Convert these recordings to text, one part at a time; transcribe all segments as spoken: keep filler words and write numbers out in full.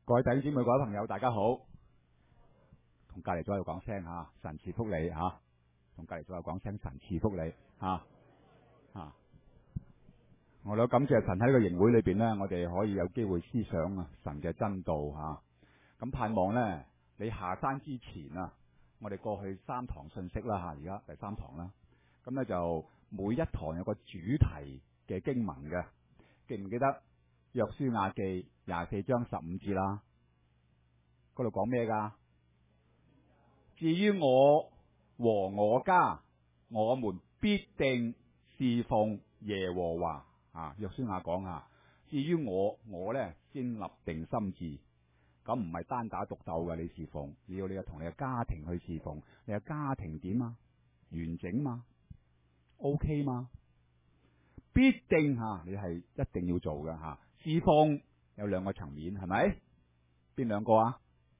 各位弟兄姊妹、各位朋友，大家好。同隔離左右講聲嚇，神賜福你嚇。同隔離左右講聲，神賜福你嚇嚇。我哋感謝神喺呢個營會裏邊呢，我哋可以有機會思想啊神嘅真道嚇。咁盼望呢，你下山之前啊，我哋過去三堂信息啦嚇，而家第三堂啦。咁呢就每一堂有個主題嘅經文嘅，記唔記得約書亞記廿四章十五節啦？嗰度講咩㗎？至於我和我家，我們必定侍奉耶和華。啊，約書亞講啊，至於我，我呢先立定心志，咁唔係單打獨鬥嘅，你侍奉，你要你同你嘅家庭去侍奉，你嘅家庭點啊？完整嘛 ？OK 嘛？必定吓、啊，你係一定要做嘅吓。侍奉有兩個層面，係咪？邊兩個啊？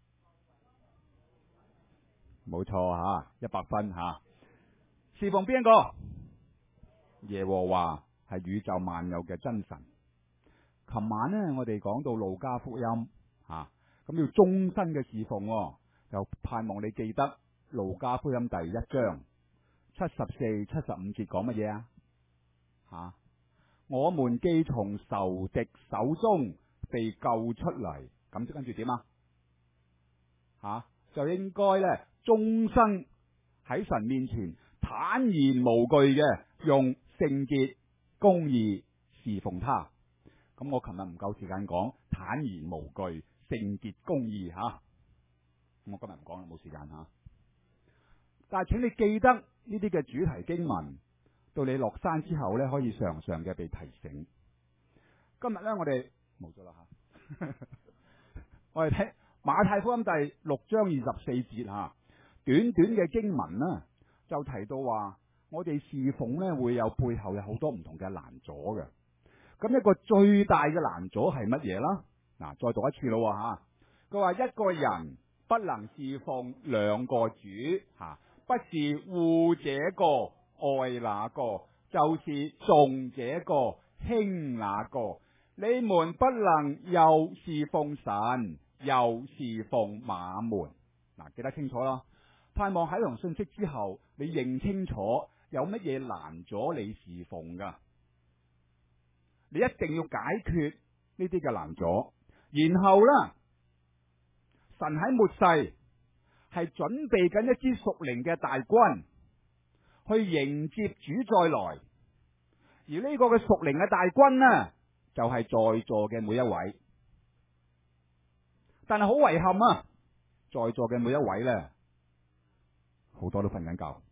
冇錯吓，一百分吓。侍奉邊一個？耶和華係宇宙萬有嘅真神。琴晚呢，我哋講到路加福音吓，咁要終身嘅侍奉、哦，就盼望你記得路加福音第一章七十四、七十五節講乜嘢啊？吓，我們既從仇敵手中被救出嚟，咁跟住點啊？吓，就應該咧。終生喺神面前坦然無懼嘅，用聖潔公義侍奉他。咁我琴日唔夠時間講坦然無懼聖潔公義吓，我今日唔講啦，冇時間吓。但係請你記得呢啲嘅主題經文，到你落山之後咧，可以常常嘅被提醒。今日咧，我哋冇咗啦吓，我哋睇馬太福音第六章二十四節吓。短短嘅經文呢，就提到話我哋侍奉呢會有背後有好多唔同嘅攔阻嘅。咁一個最大嘅攔阻係乜嘢啦？嗱，再讀一次咯吓。佢話一個人不能侍奉兩個主吓，不是護這個愛那個，就是重這個輕那個。你們不能又侍奉神，又侍奉馬門。嗱，記得清楚啦。盼望喺同信息之後，你認清楚有乜嘢攔阻你侍奉噶，你一定要解決呢啲嘅攔阻。然後呢，神喺末世係準備緊一支屬靈嘅大軍去迎接主再來，而呢個嘅屬靈嘅大軍呢，就係在座嘅每一位。但係好遺憾啊，在座嘅每一位呢，好多都瞓緊覺，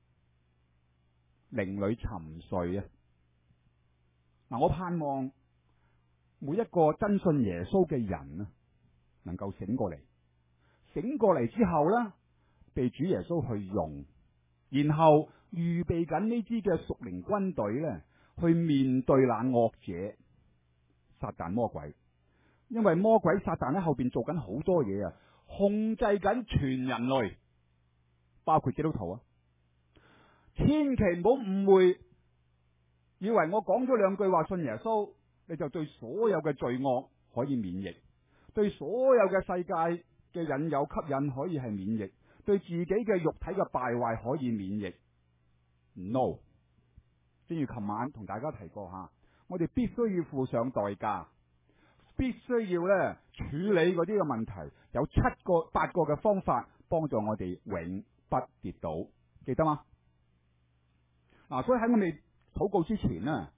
靈裏沉睡啊！嗱，我盼望每一個真信耶穌嘅人啊，能夠醒過嚟，醒過嚟之後呢，被主耶穌去用，然後預備緊呢支嘅屬靈軍隊呢，去面對那惡者撒旦魔鬼，因為魔鬼撒旦喺後邊做緊好多嘢啊，控制緊全人類。包括基督徒啊，千祈唔好誤會，以為我講咗兩句話信耶穌，你就對所有嘅罪惡可以免疫，對所有嘅世界嘅引誘吸引可以係免疫，對自己嘅肉體嘅敗壞可以免疫。No， 正如琴晚同大家提過吓，我哋必須要付上代價，必須要咧處理嗰啲嘅問題，有七個八個嘅方法幫助我哋永不跌倒，記得嗎？嗱、啊，所以喺我哋禱告之前呢，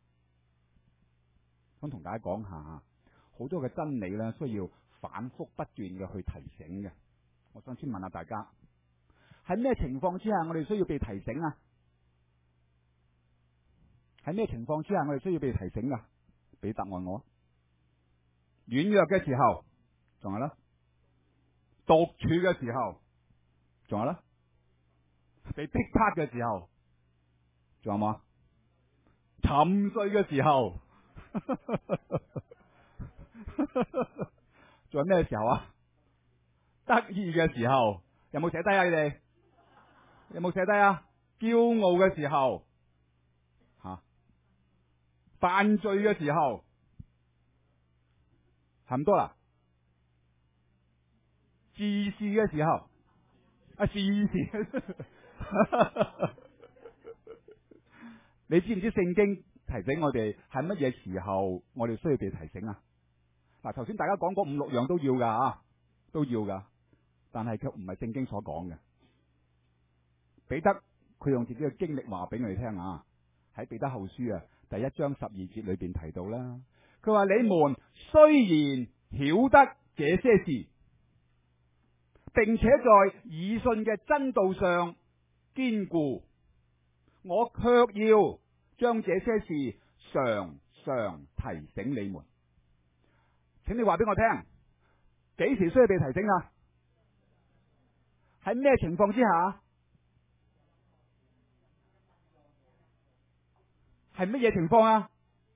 想同大家講下，好多嘅真理咧，需要反復不斷嘅去提醒嘅。我想先問下大家，喺咩情況之下我哋需要被提醒啊？喺咩情況之下我哋需要被提醒噶？俾答案我。軟弱嘅時候，仲有啦；獨處嘅時候，仲有啦；被逼迫嘅時候，仲有冇？沉睡嘅時候，仲有咩時候啊？得意嘅時候，有冇寫低啊？你哋有冇寫低啊？驕傲嘅時候，吓、啊，犯罪嘅時候，差唔多啦。 時事嘅時候，啊時事，你知唔知聖經提醒我哋係乜嘢時候我哋需要被提醒啊？嗱，頭先大家講嗰五六樣都要噶啊，都要噶，但係卻唔係聖經所講嘅。彼得佢用自己嘅經歷話俾我哋聽啊，喺彼得後書啊第一章十二節裏邊提到啦，佢話你們雖然曉得這些事，並且在以信嘅真道上堅固，我卻要將這些事常常提醒你們。請你話俾我聽，幾時需要被提醒啊？喺咩情況之下？係乜嘢情況啊？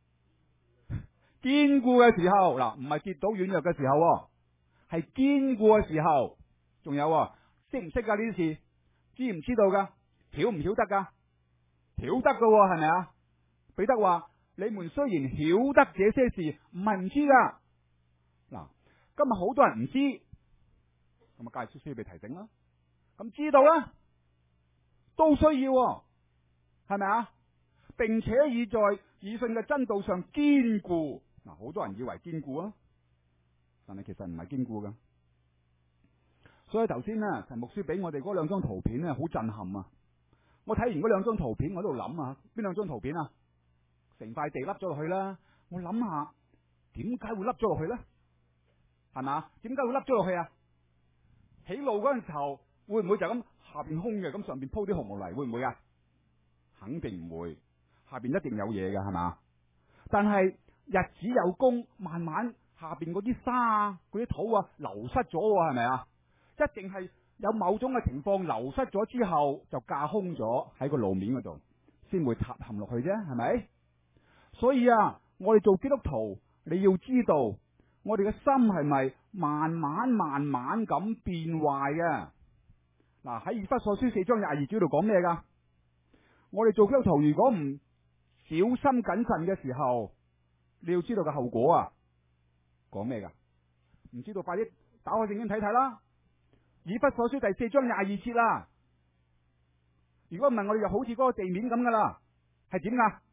堅固嘅時候，嗱，唔係跌倒軟弱嘅時候，係堅固嘅時候。仲有識唔識噶呢啲事？知唔知道噶？曉唔曉得噶？曉得噶，係咪啊？彼得話：你們雖然曉得這些事，唔係唔知噶。嗱，今日好多人唔知，咁啊，梗係需要被提醒啦。咁知道啦，都需要，係咪啊？並且已在以信嘅真道上堅固。嗱，好多人以為堅固啊，但係其實唔係堅固噶。所以頭先呢，陳牧師俾我哋嗰兩張圖片咧，好震撼啊！我睇完嗰兩張圖片，我喺度諗啊，邊兩張圖片啊？成塊地凹咗落去啦。我諗下，點解會凹咗落去咧？係嘛？點解會凹咗落去啊？起路嗰陣時候，會唔會就咁下邊空嘅，咁上邊鋪啲紅木泥，會唔會啊？肯定唔會，下邊一定有嘢嘅，係嘛？但係日子有功，慢慢下邊嗰啲沙啊、嗰啲土啊流失咗，係咪啊？一定係有某種嘅情況流失咗之後，就架空咗喺個路面嗰度，先會塌陷落去啫，係咪？所以啊，我哋做基督徒，你要知道，我哋嘅心係咪慢慢慢慢咁變壞嘅？嗱，喺以弗所書四章廿二節度講咩噶？我哋做基督徒如果唔小心謹慎嘅時候，你要知道個後果啊！講咩噶？唔知道，快啲打開聖經睇睇啦！以弗所書第四章廿二節啦。如果唔係，我哋就好似嗰個地面咁噶啦，係點噶？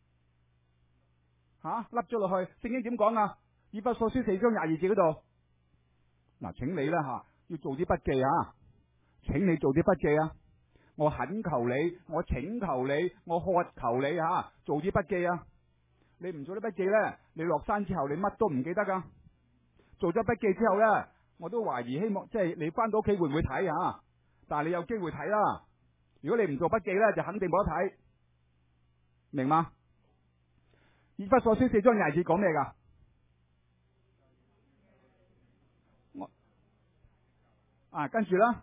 吓，凹咗落去。聖經點講啊？以弗所書四章廿二節嗰度，嗱，請你啦吓，要做啲筆記啊！請你做啲筆記啊！我懇求你，我請求你，我渴求你吓，做啲筆記啊！你唔做啲筆記咧，你落山之後你乜都唔記得噶。做咗筆記之後咧，我都懷疑希望即係你翻到屋企會唔會睇啊？但係你有機會睇啦。如果你唔做筆記咧，就肯定冇得睇，明嗎？以弗所書四章廿二節講咩噶？我啊，跟住啦，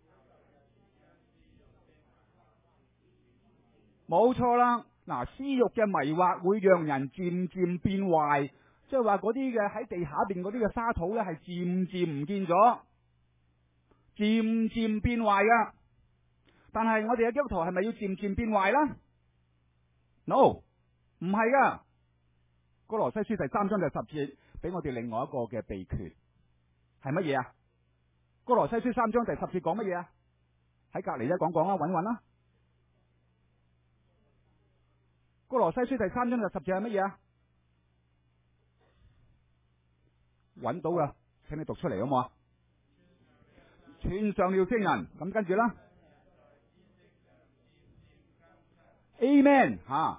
冇錯啦。嗱，私欲嘅迷惑會讓人漸漸變壞，即係話嗰啲嘅喺地下邊嗰啲嘅沙土咧，係漸漸唔見咗，漸漸變壞噶。但係我哋嘅基督徒係咪要漸漸變壞啦 ？No， 唔係噶。哥羅西書第三章第十節俾我哋另外一個嘅秘訣係乜嘢啊？哥羅西書三章第十節講乜嘢啊？喺隔籬一講講啦，搵搵啦。哥羅西書第三章第十節係乜嘢啊？搵到噶，請你讀出嚟好唔好啊？穿上了聖人，咁跟住啦。Amen 吓、啊，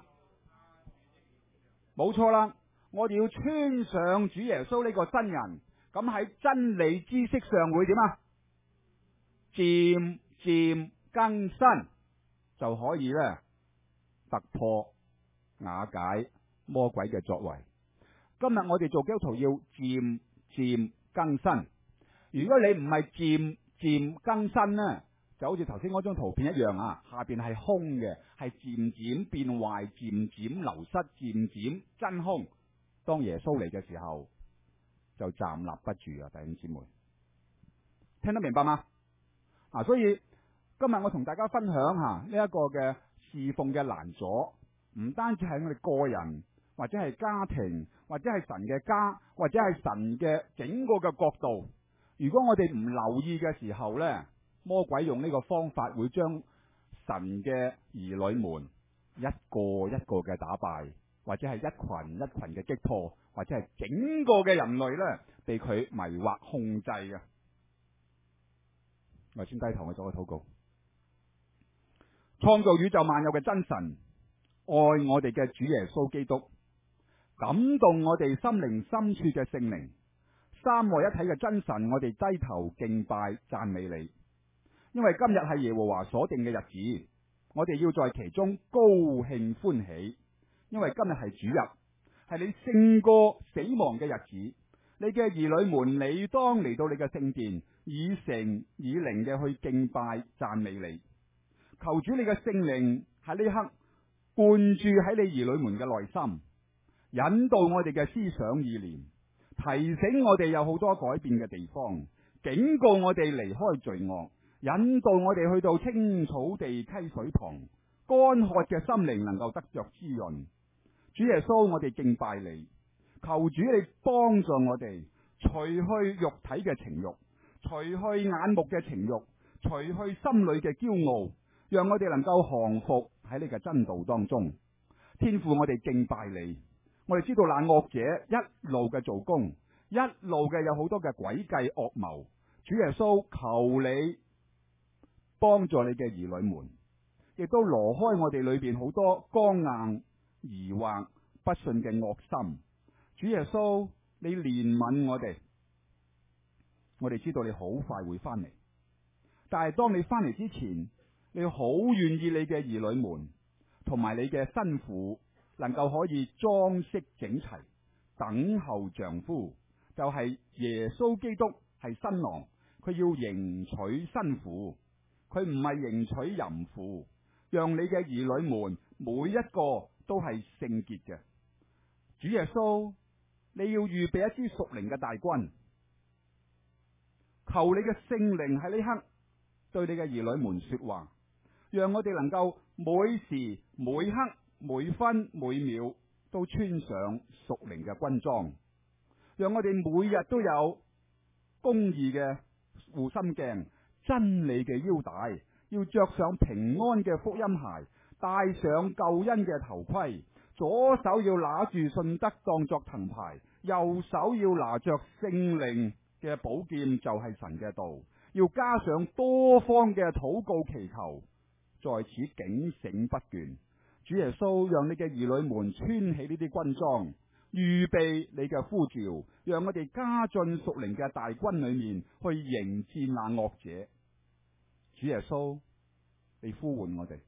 冇錯啦！我哋要穿上主耶穌呢個新人，咁喺真理知識上會點啊？漸漸更新，就可以咧突破瓦解魔鬼嘅作為。今日我哋做基督徒要漸漸更新。如果你唔係漸漸更新呢，就好似頭先嗰張圖片一樣啊，下邊係空嘅，係漸漸變壞、漸漸流失、漸漸真空。當耶穌嚟嘅時候，就站立不住啊！弟兄姊妹，聽得明白嗎？啊，所以今日我同大家分享下呢一個嘅侍奉嘅難阻，唔單止係我哋個人，或者係家庭，或者係神嘅家，或者係神嘅整個嘅角度。 如果我哋唔留意嘅時候呢，魔鬼用呢個方法會將神嘅兒女們一個一個嘅打敗，或者係一群一群嘅擊破，或者係整個嘅人類呢，被佢迷惑控制嘅。我先低頭，我做個禱告。創造宇宙萬有嘅真神，愛我哋嘅主耶穌基督，感動我哋心靈深處嘅聖靈，三位一體嘅真神，我哋低頭敬拜讚美你。因為今日係耶和華所定嘅日子，我哋要在其中高興歡喜。因為今日係主日，係你勝過死亡嘅日子。你嘅兒女們，你當嚟到你嘅聖殿，以誠以靈嘅去敬拜讚美你。求主你嘅聖靈喺呢刻灌注喺你兒女們嘅內心，引導我哋嘅思想意念，提醒我哋有好多改變嘅地方，警告我哋離開罪惡，引導我哋去到青草地溪水旁，乾渴嘅心靈能夠得着滋潤。主耶穌，我哋敬拜你，求主你幫助我哋，除去肉體嘅情慾，除去眼目嘅情慾，除去心裏嘅驕傲，讓我哋能夠降服喺你嘅真道當中。天父，我哋敬拜你，我哋知道那惡者一路嘅做工，一路嘅有好多嘅詭計惡謀。主耶穌，求你幫助你嘅兒女們，亦都挪開我哋裏邊好多剛硬、疑惑、不信嘅惡心。主耶穌，你憐憫我哋。我哋知道你好快會翻嚟，但係當你翻嚟之前，你好願意你嘅兒女們同埋你嘅新婦能夠可以裝飾整齊，等候丈夫，就係耶穌基督係新郎，佢要迎娶新婦，佢唔係迎娶淫婦，讓你嘅兒女們每一個都係聖潔嘅。主耶穌，你要預備一支屬靈嘅大軍，求你嘅聖靈喺呢刻對你嘅兒女們說話，讓我哋能夠每時每刻每分每秒都穿上屬靈嘅軍裝，讓我哋每日都有公義嘅護心鏡、真理嘅腰帶，要着上平安嘅福音鞋，戴上救恩嘅頭盔，左手要拿住信德當作藤牌，右手要拿着聖靈嘅寶劍，就係神嘅道，要加上多方嘅禱告祈求，在此警醒不倦。主耶穌，讓你嘅兒女們穿起呢啲軍裝，預備你嘅呼召，讓我哋加進屬靈嘅大軍裏面去迎戰那惡者。主耶穌，你呼喚我哋，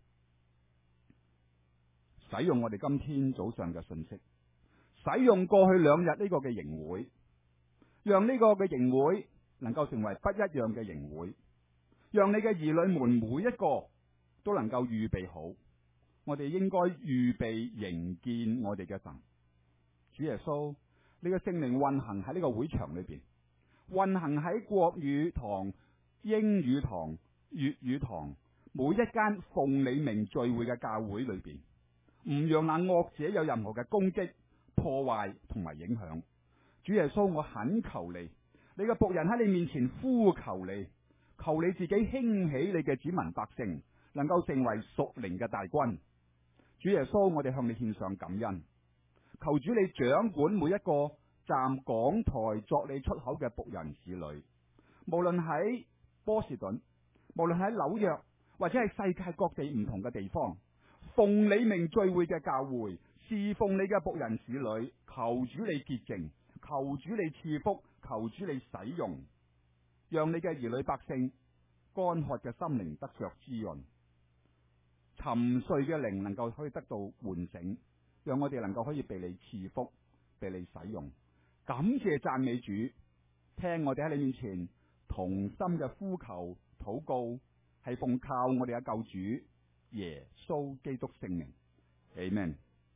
使用我哋今天早上嘅信息，使用過去兩日呢個嘅營會，讓呢個嘅營會能夠成為不一樣嘅營會，讓你嘅兒女們每一個都能夠預備好。我哋應該預備迎見我哋嘅神。主耶穌，你嘅聖靈運行喺呢個會場裏邊，運行喺國語堂、英語堂、粵語堂，每一間奉你名聚會嘅教會裏邊，唔讓那惡者有任何嘅攻擊、破壞同埋影響。主耶穌，我懇求你，你嘅僕人喺你面前呼求你，求你自己興起你嘅子民百姓，能夠成為屬靈嘅大軍。主耶穌，我哋向你獻上感恩，求主你掌管每一個站講台作你出口嘅僕人使女，無論喺波士頓，無論喺紐約，或者係世界各地唔同嘅地方，奉你名聚會嘅教會，侍奉你嘅僕人使女，求主你潔淨，求主你賜福，求主你使用，讓你嘅兒女百姓乾渴嘅心靈得着滋潤，沉睡嘅靈能夠可以得到喚醒，讓我哋能夠可以被你賜福，被你使用。感謝讚美主，聽我哋喺你面前同心嘅呼求禱告，係奉靠我哋嘅救主耶穌基督聖名。Amen。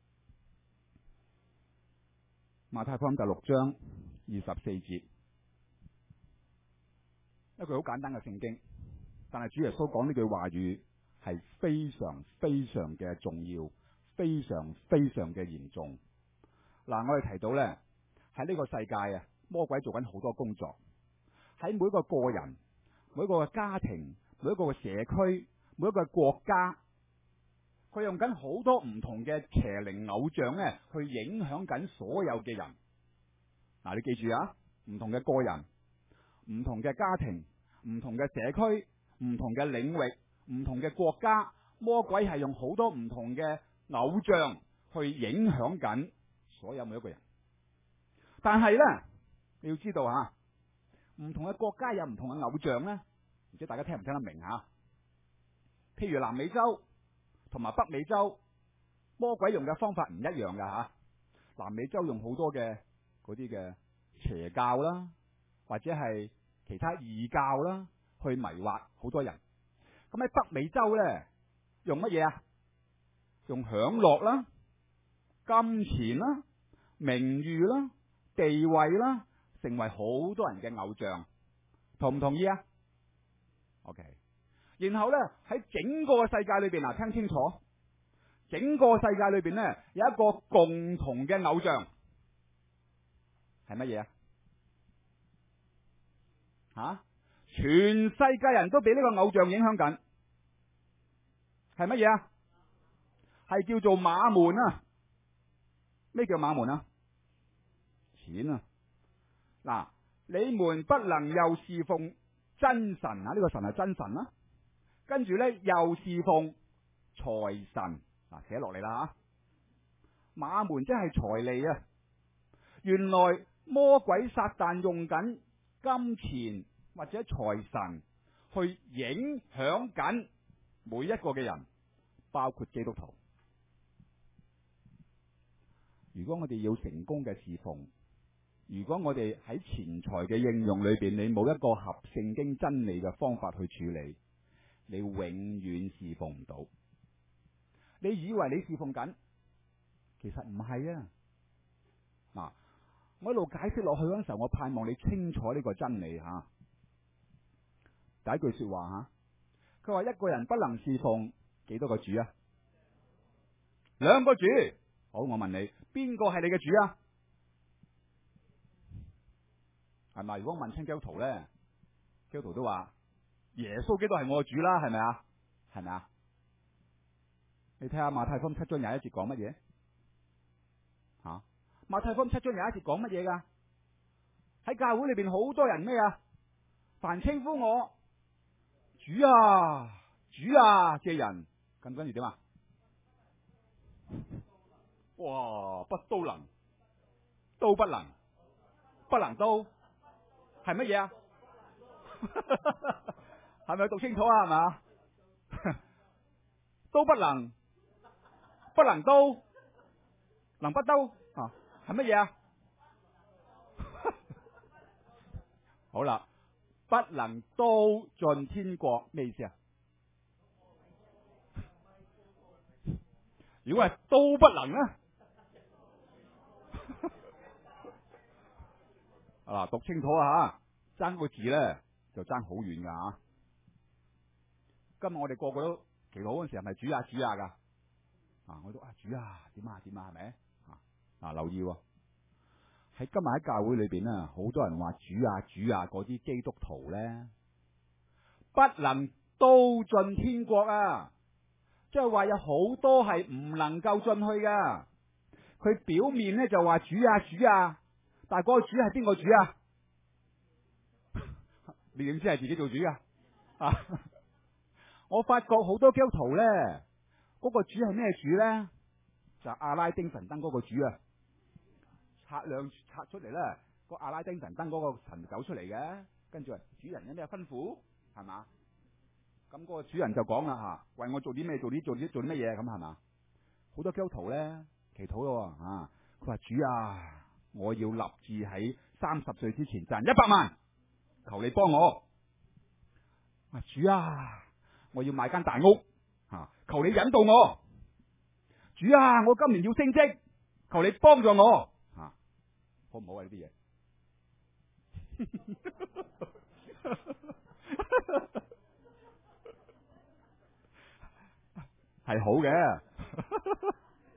馬太福音第六章二十四節，一句好簡單嘅聖經，但係主耶穌講呢句話語係非常非常嘅重要，非常非常嘅嚴重。嗱，我哋提到呢，喺呢個世界啊，魔鬼做緊好多工作， 喺每一個個人、每一個嘅家庭、每一個嘅社區、每一個嘅國家，佢用緊好多唔同嘅邪靈偶像咧，去影響緊所有嘅人。嗱，你記住啊，唔同嘅個人、唔同嘅家庭、唔同嘅社區、唔同嘅領域、唔同嘅國家，魔鬼係用好多唔同嘅偶像去影響緊所有每一個人。但係咧，你要知道吓，唔同嘅國家有唔同嘅偶像咧，唔知大家聽唔聽得明吓？譬如南美洲同埋北美洲，魔鬼用嘅方法唔一樣噶吓。南美洲用好多嘅嗰啲嘅邪教啦，或者係其他異教啦，去迷惑好多人。咁喺北美洲咧，用乜嘢啊？用享樂啦、金錢啦、名譽啦、地位啦，成為好多人嘅偶像。同唔同意啊 ？OK。然後咧，喺整個世界裏邊啊，聽清楚，整個世界裏邊咧，有一個共同嘅偶像係乜嘢啊？吓，全世界人都俾呢個偶像影響緊，係乜嘢啊？係叫做馬門啊！咩叫馬門啊？錢啊！嗱，你們不能又侍奉真神啊？呢個神係真神啦。跟住咧，又侍奉財神。嗱，寫落嚟啦吓，馬門即係財利啊！原來魔鬼撒旦用緊金錢或者財神去影響緊每一個嘅人，包括基督徒。如果我哋要成功嘅侍奉，如果我哋喺錢財嘅應用裏邊，你冇一個合聖經真理嘅方法去處理，你永遠侍奉唔到。你以為你侍奉緊，其實唔係啊！嗱，我一路解釋落去嗰陣時候，我盼望你清楚呢個真理吓。第一句說話吓，佢話一個人不能侍奉幾多個主啊？兩個主。好，我問你，邊個係你嘅主啊？係咪？如果我問清基督徒咧，基督徒都話耶穌基督係我嘅主啦，係咪啊？係咪啊？你睇下馬太福音七章廿一節講乜嘢？吓、啊，馬太福音七章廿一節講乜嘢噶？喺教會裏邊好多人咩啊？凡稱呼我主啊主啊嘅人，咁跟住點啊？哇！不都能，都不能，不能都係乜嘢啊？係咪讀清楚啊？係嘛？都不能，不能都，能不都啊？係乜嘢啊？好啦，不能都進天國咩意思啊？如果係都不能咧？啊，讀清楚啊吓，爭個字咧就爭好遠噶吓。今日我哋個個都祈禱嗰陣時係咪主啊主啊噶？啊，我都啊主啊點啊點啊係咪？啊，嗱留意喎，喺今日喺教會裏邊咧，好多人話主啊主啊，嗰啲基督徒咧不能都進天國啊，即係話有好多係唔能夠進去噶。佢表面咧就話主啊主啊。但係嗰個主係邊個主啊？你點知係自己做主啊？啊！我發覺好多基督徒咧，嗰、那個主係咩主咧？就係、阿拉丁神燈嗰個主啊！拆兩拆出嚟咧，個阿拉丁神燈嗰個神走出嚟嘅，跟住話主人有咩吩咐？係嘛？咁嗰個主人就講啦吓，為我做啲咩？做啲做啲做啲乜嘢？咁係嘛？好多基督徒咧祈禱咯啊！佢話主啊！我要立志喺三十歲之前賺一百萬，求你幫我。啊主啊，我要買間大屋，啊求你引導我。主啊，我今年要升職，求你幫助我。啊，好唔好啊呢啲嘢？係好嘅，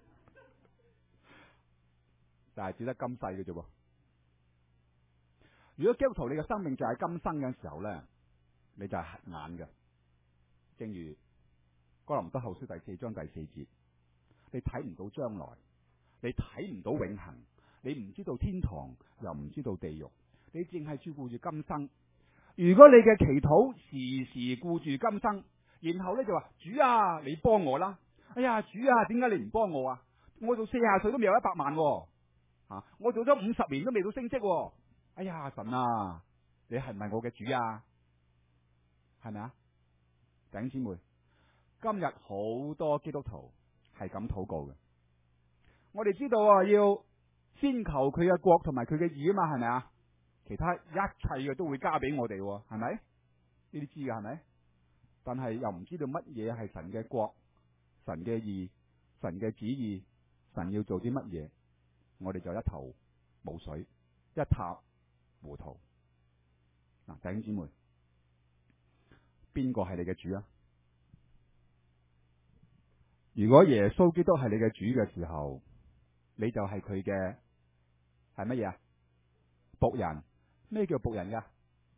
但係只得今世嘅啫噃。 如果基督徒你嘅生命就係今生嘅時候咧，你就係瞎眼嘅。正如哥林多後書第四章第四節，你睇唔到將來，你睇唔到永恆，你唔知道天堂，又唔知道地獄，你淨係照顧住今生。如果你嘅祈禱時時顧住今生，然後咧就話主啊，你幫我啦！哎呀，主啊，點解你唔幫我啊？我做四十歲都未有一百萬，啊，啊！我做咗五十年都未到升職，啊。哎呀，神啊，你係唔係我嘅主啊？係咪啊？弟兄姊妹，今日好多基督徒係咁禱告嘅。我哋知道啊，要先求佢嘅國同埋佢嘅義啊嘛，係咪啊？其他一切嘅都會加俾我哋，係咪？呢啲知嘅係咪？但係又唔知道乜嘢係神嘅國、神嘅義、神嘅旨意，神要做啲乜嘢，我哋就一頭霧水，一塌糊塗。嗱，弟兄姊妹，邊個係你嘅主啊？如果耶穌基督係你嘅主嘅時候，你就係佢嘅係乜嘢啊？僕人。咩叫僕人噶？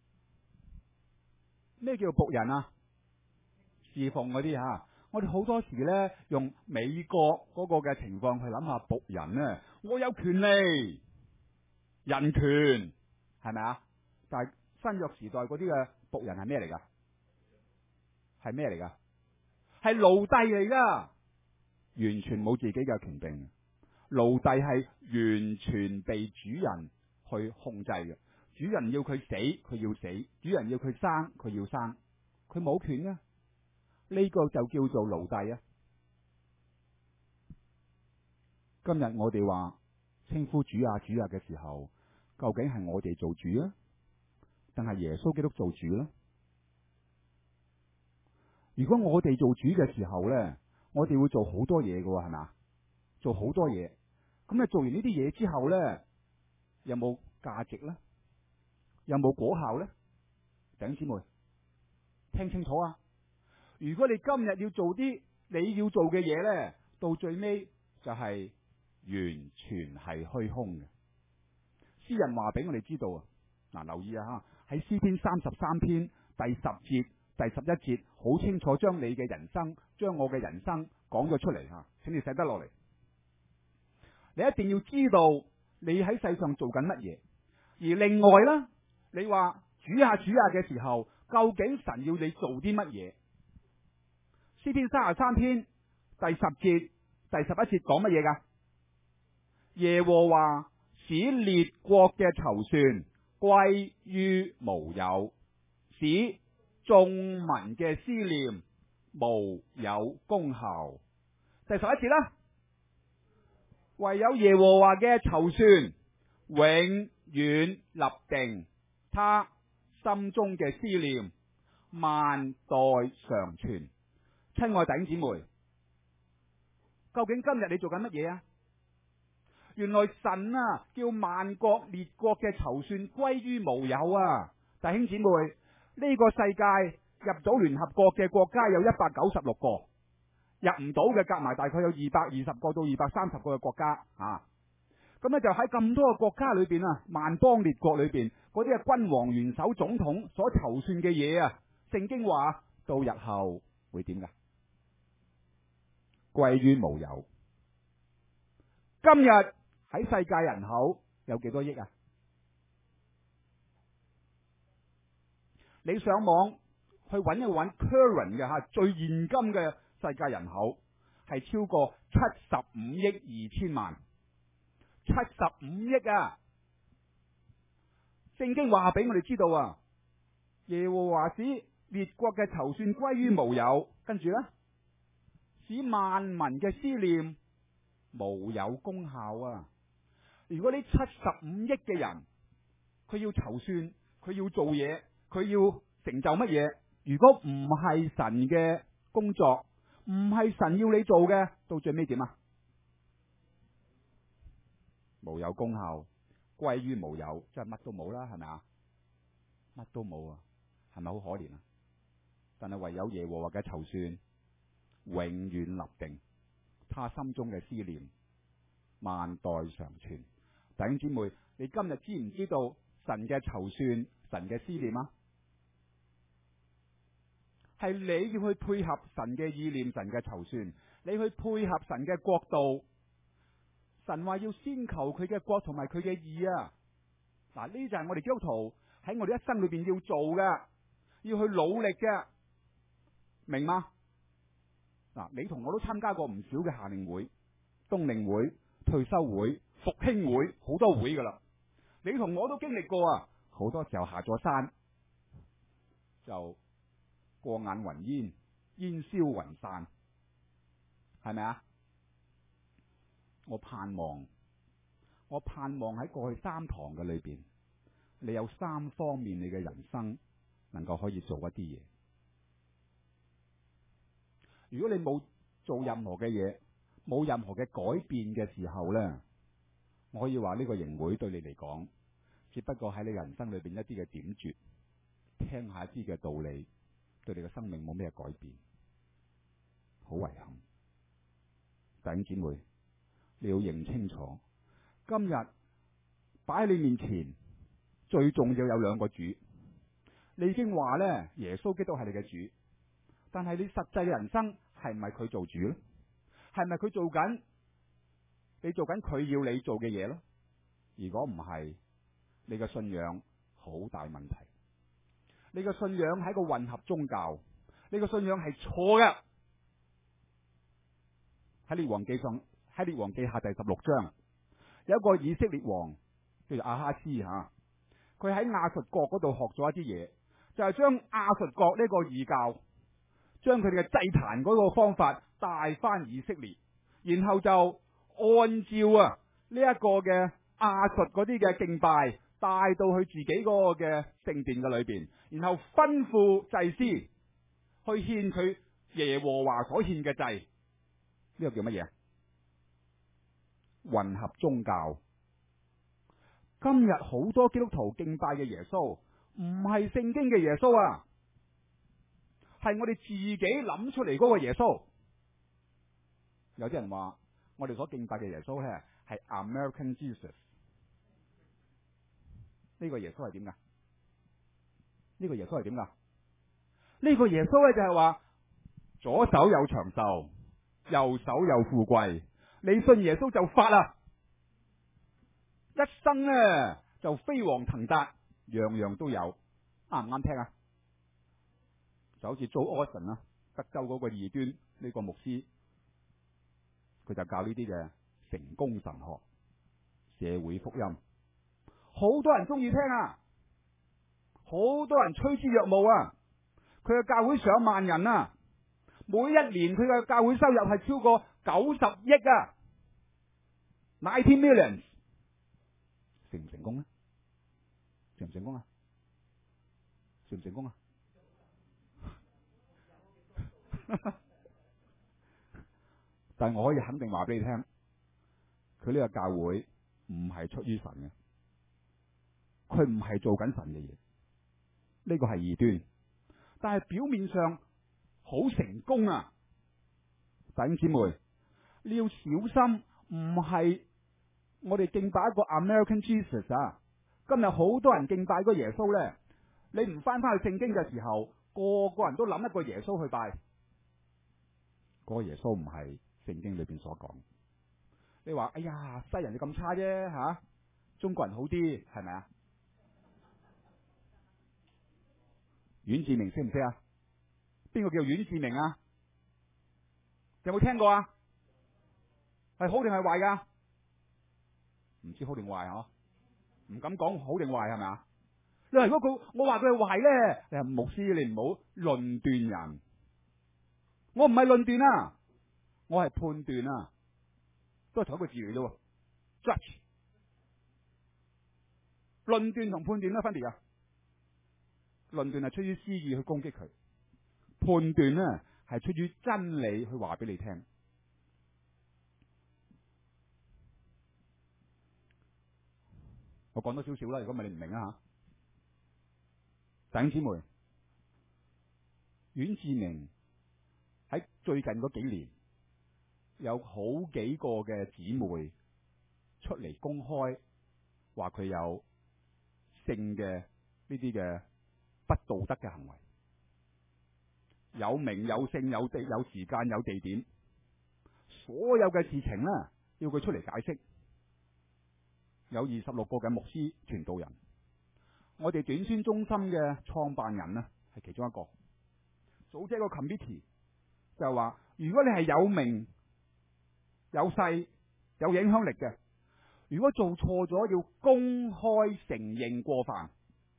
咩叫僕人啊？侍奉嗰啲吓，我哋好多時咧用美國嗰個嘅情況去諗下僕人咧，我有權利、人權，係咪啊？但係新約時代嗰啲嘅僕人係咩嚟噶？係咩嚟噶？係奴隸嚟噶，完全冇自己嘅權柄。奴隸係完全被主人去控制嘅。主人要佢死，佢要死；主人要佢生，佢要生，佢冇權啊！呢個就叫做奴隸啊！今日我哋話稱呼主啊主啊嘅時候，究竟係我哋做主啊，定係耶穌基督做主呢？如果我哋做主嘅時候咧，我哋會做好多嘢嘅，係咪？做好多嘢，咁你做完呢啲嘢之後咧，有冇價值咧？有冇果效咧？弟兄姊妹，聽清楚啊！如果你今日要做啲你要做嘅嘢咧，到最尾就係完全係虛空嘅。詩人話俾我哋知道啊，嗱，留意啊吓，喺詩篇三十三篇第十節、第十一節，好清楚將你嘅人生、將我嘅人生講咗出嚟吓，請你寫得落嚟。你一定要知道你喺世上做緊乜嘢，而另外咧。你話主啊主啊嘅時候，究竟神要你做啲乜嘢？詩篇三十三篇第十節、第十一節講乜嘢噶？耶和華使列國嘅籌算歸於無有，使眾民嘅思念無有功效。第十一節啦，唯有耶和華嘅籌算永遠立定。他心中嘅思念萬代常存。親愛弟兄姊妹，究竟今日你做緊乜嘢啊？原來神啊叫萬國列國嘅籌算歸於無有啊！弟兄姊妹，呢個世界入咗聯合國嘅國家有一百九十六個，入唔到嘅夾埋大概有二百二十個到二百三十個嘅國家啊！咁咧就喺咁多個國家裏邊啊，萬邦列國裏邊嗰啲係君王、元首、總統所籌算嘅嘢啊，聖經話到日後會點噶？歸於無有。今日喺世界人口有幾多億啊？你上網去揾一揾 current 嘅吓，最現今嘅世界人口係超過七十五億二千萬。七十五億啊！聖經話俾我哋知道啊，耶和華使列國嘅籌算歸於無有，跟住咧使萬民嘅思念無有功效啊！如果呢七十五億嘅人，佢要籌算，佢要做嘢，佢要成就乜嘢？如果唔係神嘅工作，唔係神要你做嘅，到最尾點啊？無有功效，歸於無有，即係乜都冇啦，係咪啊？乜都冇啊，係咪好可憐啊？但係唯有耶和華嘅籌算永遠立定，他心中嘅思念萬代常存。弟兄姊妹，你今日知唔知道神嘅籌算、神嘅思念啊？係你要去配合神嘅意念、神嘅籌算，你去配合神嘅國度。神話要先求佢嘅國同埋佢嘅義啊！嗱，呢就係我哋基督徒喺我哋一生裏邊要做嘅，要去努力嘅，明嗎？嗱，你同我都參加過唔少嘅夏令會、冬令會、退休會、復興會，好多會噶啦。你同我都經歷過啊！好多時候下咗山就過眼雲煙，煙消雲散，係咪啊？我盼望，我盼望喺過去三堂嘅裏邊，你有三方面你嘅人生能夠可以做一啲嘢。如果你冇做任何嘅嘢，冇任何嘅改變嘅時候呢，我可以話呢個營會對你嚟講，只不過喺你人生裏邊一啲嘅點綴，聽下一啲嘅道理，對你嘅生命冇咩改變，好遺憾。弟兄姊妹，你要認清楚，今日擺喺你面前最重要有兩個主。你已經話呢，耶穌基督係你嘅主，但係你實際嘅人生係唔係佢做主咧？係咪佢做緊？你做緊佢要你做嘅嘢咯？如果唔係，你嘅信仰好大問題。你嘅信仰係一個混合宗教，你嘅信仰係錯嘅。喺列王記上，喺列王記下第十六章，有一個以色列王叫做亞哈斯吓，佢喺亞述國嗰度學咗一啲嘢，就係將亞述國呢個異教，將佢哋嘅祭壇嗰個方法帶翻以色列，然後就按照啊呢一個嘅亞述嗰啲嘅敬拜帶到去自己嗰個嘅聖殿嘅裏邊，然後吩咐祭司去獻佢耶和華所獻嘅祭。呢個叫乜嘢？混合宗教。今日好多基督徒敬拜嘅耶穌唔係聖經嘅耶穌啊，係我哋自己諗出嚟嗰個耶穌。有啲人話我哋所敬拜嘅耶穌咧係 American Jesus。呢個耶穌係點噶？呢個耶穌係點噶？呢個耶穌咧就係話左手有長壽，右手有富貴，你信耶穌就發啦，一生呢就飛黃騰達，樣樣都有，啱唔啱聽啊？就好似 Joel Osteen 啊，德州嗰個異端呢個牧師，佢就教呢啲嘅成功神學、社會福音，好多人中意聽啊，好多人趨之若鶩啊，佢嘅教會上萬人啊。每一年佢嘅教會收入係超過九十億啊 ，ninety millions， 成唔成功咧？成唔成功啊？成唔成功啊？但係我可以肯定話俾你聽，佢呢個教會唔係出於神嘅，佢唔係做緊神嘅嘢，呢個係異端，但係表面上好成功啊！弟兄姊妹，你要小心，唔係我哋敬拜一個 American Jesus 啊！今日好多人敬拜個耶穌咧，你唔翻翻去聖經嘅時候，個個人都諗一個耶穌去拜，嗰個耶穌唔係聖經裏邊所講。你話哎呀，西人就咁差啫吓、啊，中國人好啲係咪啊？阮志明識唔識啊？邊個叫阮志明啊？有冇聽過啊？係好定係壞噶？唔知好定壞嗬？唔敢講好定壞係咪啊？你話如果佢我話佢係壞咧，你話牧師你唔好論斷人。我唔係論斷啊，我係判斷啊，都係同一個字嚟啫。Judge， 論斷同判斷都分別啊。論斷係出於私意去攻擊佢。判斷呢係出於真理去話俾你聽。我講多少少啦，如果唔係你唔明啊吓。弟兄姊妹，阮志明喺最近嗰幾年有好幾個嘅姊妹出嚟公開話佢有性嘅呢啲嘅不道德嘅行為，有名有姓有地有時間有地點，所有嘅事情咧要佢出嚟解釋。有二十六個嘅牧師傳道人，我哋短宣中心嘅創辦人呢係其中一個，組織一個 committee 就係話，如果你係有名有勢有影響力嘅，如果做錯咗要公開承認過犯，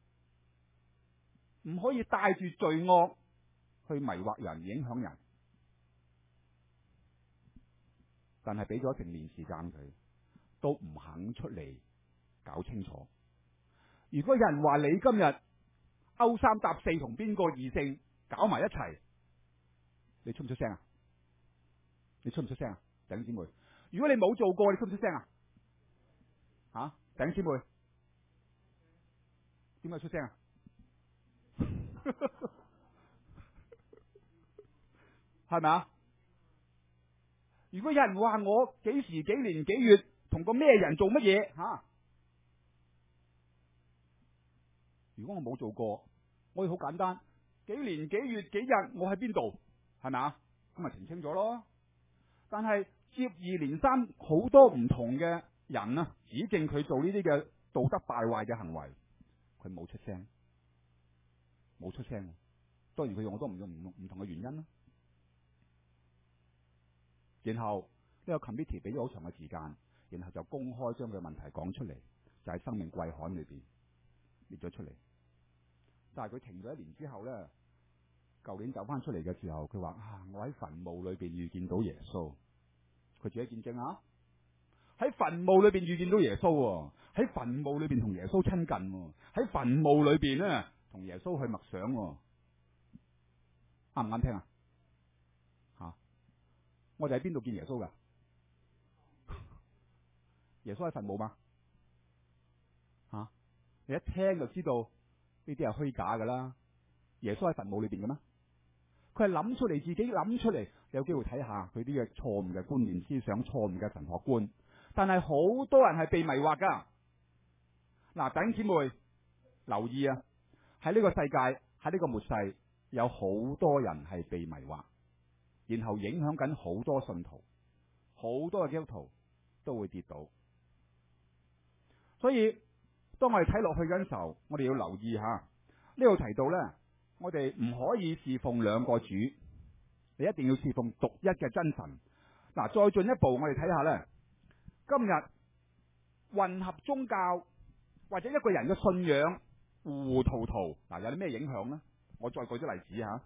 唔可以帶住罪惡去迷惑人影響人。但係俾咗成年時間佢都唔肯出嚟搞清楚。如果有人話你今日勾三搭四同邊個異性搞埋一齊，你出唔出聲啊？你出唔出聲啊？弟兄姊妹，如果你冇做過，你出唔出聲啊？啊，弟兄姊妹，點解出聲啊？係咪啊？如果有人話我幾時幾年幾月同個咩人做乜嘢吓？如果我冇做過，我哋好簡單，幾年幾月幾日我喺邊度，係咪啊？咁咪澄清咗咯。但係接二連三好多唔同嘅人啊，指證佢做呢啲嘅道德敗壞嘅行為，佢冇出聲，冇出聲。當然佢用好多唔用唔唔同嘅原因啦。然後呢個 committee 俾咗好長嘅時間，然後就公開將佢問題講出嚟，就喺生命季刊裏邊列咗出嚟。但係佢停咗一年之後咧，舊年走翻出嚟嘅時候，佢話啊，我喺墳墓裏邊遇見到耶穌。佢自己見證啊，喺墳墓裏邊遇見到耶穌，喺墳墓裏邊同耶穌親近，喺墳墓裏邊咧同耶穌去默想，啱唔啱聽啊？吓，我哋喺邊度見耶穌噶？耶穌喺墳墓嘛？吓、啊，你一聽就知道呢啲係虛假噶啦。耶穌喺墳墓裏邊嘅咩？佢係諗出嚟，自己諗出嚟。你有機會睇下佢啲嘅錯誤嘅觀念思想、錯誤嘅神學觀。但係好多人係被迷惑噶。嗱，弟兄姊妹留意啊！喺呢個世界，喺呢個末世，有好多人係被迷惑，然後影響緊好多信徒，好多嘅基督徒都會跌倒。所以當我哋睇落去嗰陣時候，我哋要留意下呢度提到咧，我哋唔可以侍奉兩個主，你一定要侍奉獨一嘅真神。嗱，再進一步，我哋睇下咧，今日混合宗教或者一個人嘅信仰糊糊塗塗，嗱，有啲咩影響咧？我再舉啲例子吓。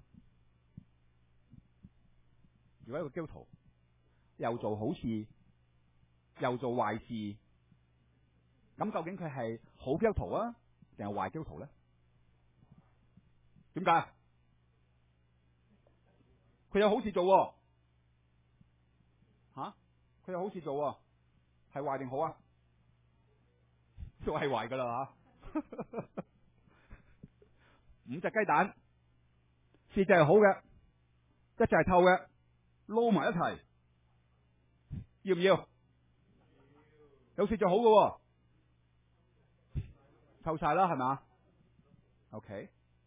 如果一個基督徒又做好事又做壞事，咁究竟佢係好基督徒啊，定係壞基督徒咧？點解？佢有好事做喎，吓，佢有好事做喎，係壞定好啊？都係壞噶啦吓。五隻雞蛋，四隻係好嘅，一隻係臭嘅，撈埋一齊，要唔要？有四隻好嘅，臭晒啦，係咪？OK。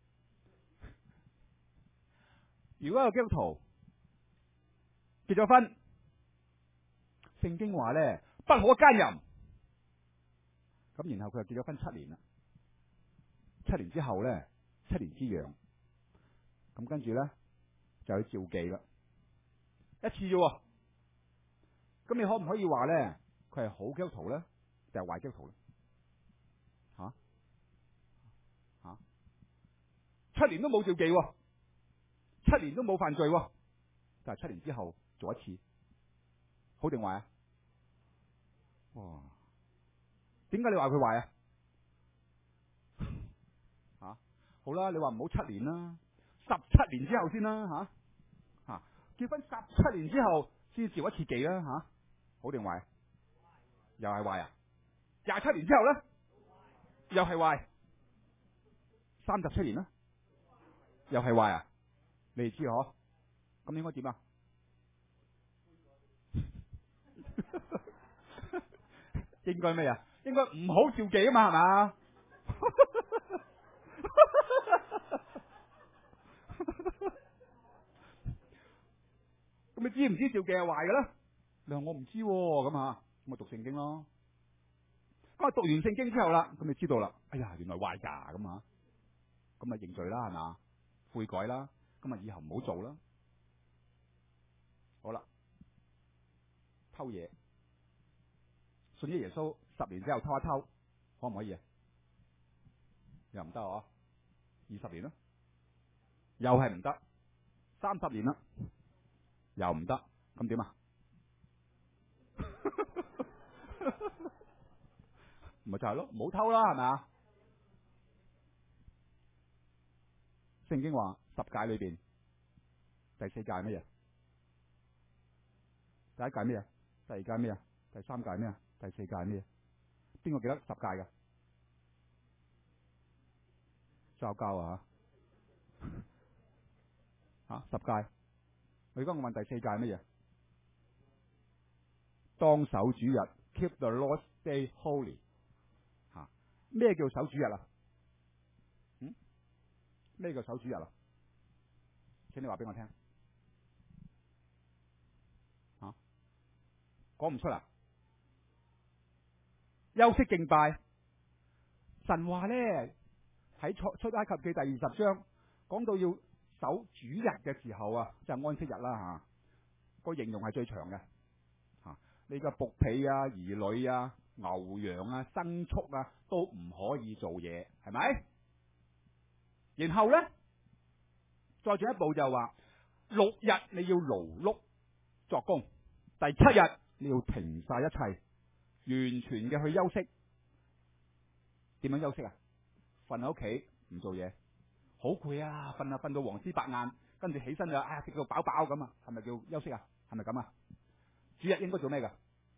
如果有基督徒結咗婚，聖經話咧不可奸淫，咁然後佢就結咗婚七年啦，七年之後咧，七年之癢，咁跟住咧就去召妓啦，一次啫，咁你可唔可以話咧佢係好基督徒咧，定係壞基督徒咧？吓、啊、吓、啊，七年都冇召妓，七年都冇犯罪，但係七年之後做一次，好定壞啊？哇！點解你話佢壞啊？吓、啊，好啦，你話唔好七年啦，十七年之後先啦，吓、啊、吓、啊，結婚十七年之後先召一次妓啦，吓、啊，好定壞？又係壞啊？廿七年之後咧，又係壞？三十七年啦，又係壞啊？你哋知嗬？咁應該點啊？應該咩啊？應該唔好召妓啊嘛，係嘛？ 咁你知唔知照鏡係壞嘅咧？你話我唔知喎，咁啊，咁咪讀聖經咯。咁啊讀完聖經之後啦，咁你知道啦，哎呀，原來壞噶，咁啊，咁咪認罪啦，係嘛，悔改啦，咁啊以後唔好做啦。好啦，偷嘢，信咗耶穌十年之後偷一偷，可唔可以啊？又唔得啊？二十年啦，又係唔得，三十年啦，又唔得，咁點啊？咪就係咯，唔好偷啦，係咪啊？聖經話十誡裏邊第四誡係乜嘢？第一誡咩啊？第二誡咩啊？第三誡咩啊？第四誡係咩？邊個記得十誡㗎？教教啊吓，十誡。我而家我問第四誡係乜嘢？當守主日 ，keep the Lord's Day holy。吓，咩叫守主日啊？嗯？咩叫守主日啊？請你話俾我聽。吓，講唔出啦。休息敬拜。神話咧喺出出埃及記第二十章講到要守主日嘅時候啊，就係安息日啦吓。個形容係最長嘅吓，你個僕婢啊、兒女啊、牛羊啊、牲畜啊都唔可以做嘢，係咪？然後咧再進一步就話六日你要勞碌作工，第七日你要停晒一切，完全嘅去休息。點樣休息啊？瞓喺屋企唔做嘢，好攰啊！瞓啊瞓到黃絲白眼，跟住起身就哎呀食到飽飽咁啊，係咪叫休息啊？係咪咁啊？主日應該做咩噶？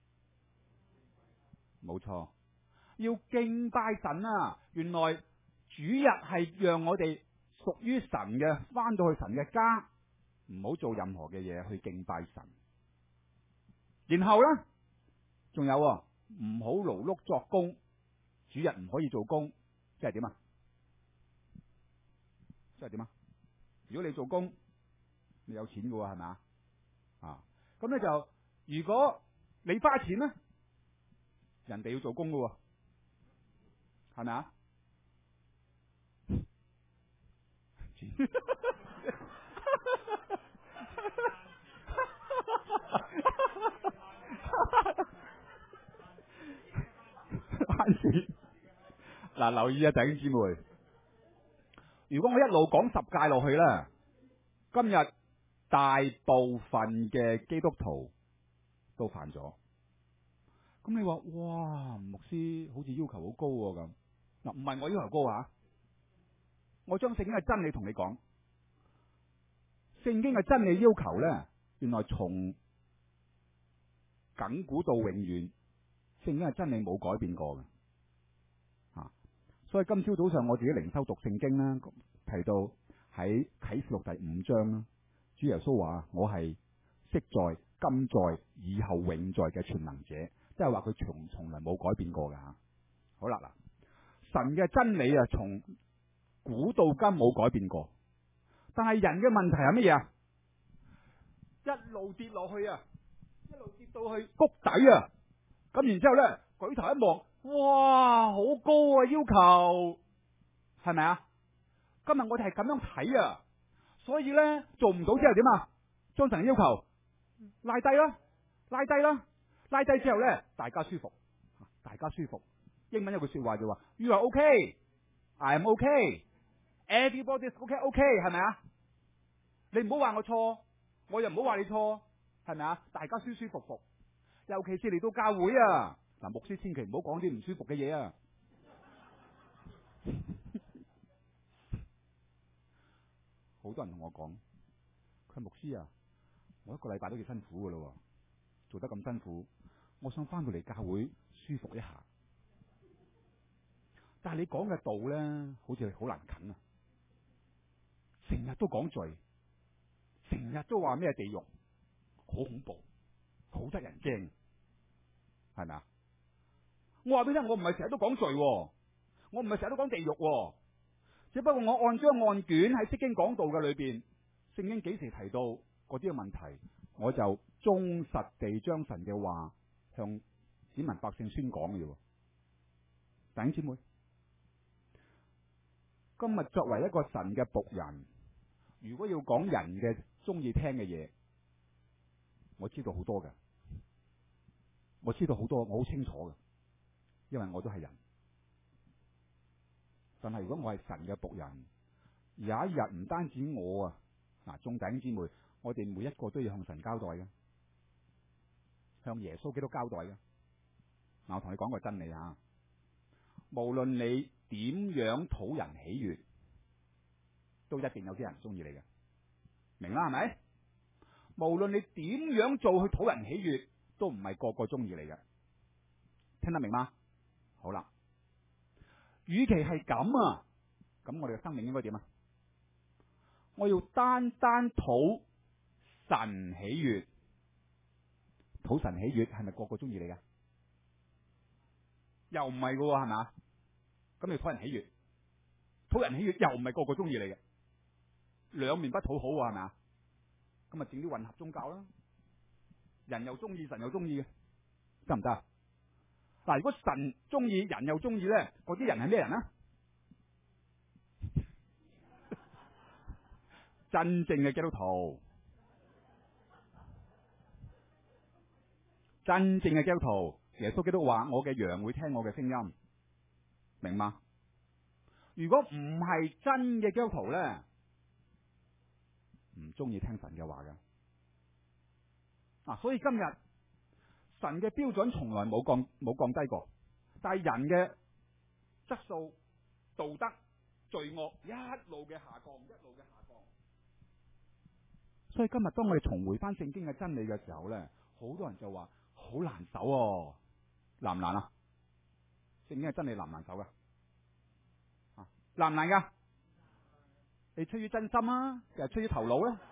冇錯，要敬拜神啊！原來主日係讓我哋屬於神嘅，翻到去神嘅家，唔好做任何嘅嘢去敬拜神。然後咧，仲有唔好勞碌作工，主日唔可以做工，即係點啊？即係點啊？如果你做工，你有錢嘅喎，係咪啊？啊，咁咧就如果你花錢咧，人哋要做工嘅喎，係咪啊？慳錢嗱，留意啊，弟兄姊妹，如果我一路講十誡落去咧，今日大部分嘅基督徒都犯咗。咁你話哇，牧師好似要求好高咁嗱？唔係我要求高啊，我將聖經嘅真理同你講。聖經嘅真理要求咧，原來從亙古到永遠，聖經嘅真理冇改變過嘅吓。所以今朝早上我自己靈修讀聖經啦，提到喺啟示錄第五章啦，主耶穌話我係昔在、今在、以後永在嘅全能者，即係話佢從從來冇改變過嘅吓。好啦嗱，神嘅真理啊，從古到今冇改變過，但係人嘅問題係乜嘢啊？一路跌落去啊，一路跌到去谷底啊，咁然之後咧舉頭一望，哇，好高啊要求，係咪啊？今日我哋係咁樣睇啊，所以咧做唔到之後點啊？將神嘅要求拉低啦，拉低啦，拉低之後咧大家舒服，大家舒服。英文有句說話就話 You are okay, I am okay, everybody is okay, okay 係咪啊？你唔好話我錯，我又唔好話你錯，係咪啊？大家舒舒服服，尤其是嚟到教會啊，嗱，牧師千祈唔好講啲唔舒服嘅嘢啊！好多人同我講，佢牧師啊，我一個禮拜都幾辛苦噶咯，做得咁辛苦，我想翻到嚟教會舒服一下。但係你講嘅道咧，好似好難啃啊！成日都講罪，成日都話咩地獄，好恐怖，好得人驚，係咪啊？我話俾你聽，我唔係成日都講罪， 我唔係成日都講地獄喎，只不過我按章按卷喺釋經講道嘅裏邊，聖經幾時提到嗰啲嘅問題，我就忠實地將神嘅話向子民百姓宣講嘅喎。弟兄姊妹，今日作為一個神嘅僕人，如果要講人嘅中意聽嘅嘢，我知道好多嘅，我知道好多，我好清楚嘅，因為我都係人。但係如果我係神嘅僕人，有一日唔單止我啊，嗱，眾弟兄姊妹，我哋每一個都要向神交代嘅，向耶穌基督交代嘅。嗱，我同你講個真理啊，無論你點樣討人喜悅，都一定有啲人中意你嘅，明啦係咪？無論你點樣做去討人喜悅，都唔係個個中意你嘅，聽得明嗎？好啦，與其係咁啊，咁我哋嘅生命應該點啊？我要單單討神喜悅，討神喜悅係咪個個中意你嘅？又唔係嘅喎，係咪？咁你討人喜悅，討人喜悅又唔係個個中意你嘅，兩面不討好喎，係咪啊？咁啊整啲混合宗教啦，人又中意，神又中意嘅，得唔得啊？嗱，如果神中意，人又中意咧，嗰啲人係咩人啊？真正嘅基督徒，真正嘅基督徒，耶穌基督話：我嘅羊會聽我嘅聲音，明嗎？如果唔係真嘅基督徒咧，唔中意聽神嘅話嘅。啊，所以今日神嘅標準從來冇降冇降低過，但係人嘅質素、道德、罪惡一路嘅下降，一路嘅下降。所以今日當我哋重回翻聖經嘅真理嘅時候咧，好多人就話好難守喎，難唔難啊？聖經嘅真理難唔難守噶？啊，難唔難噶？你出於真心啊，定係出於頭腦咧？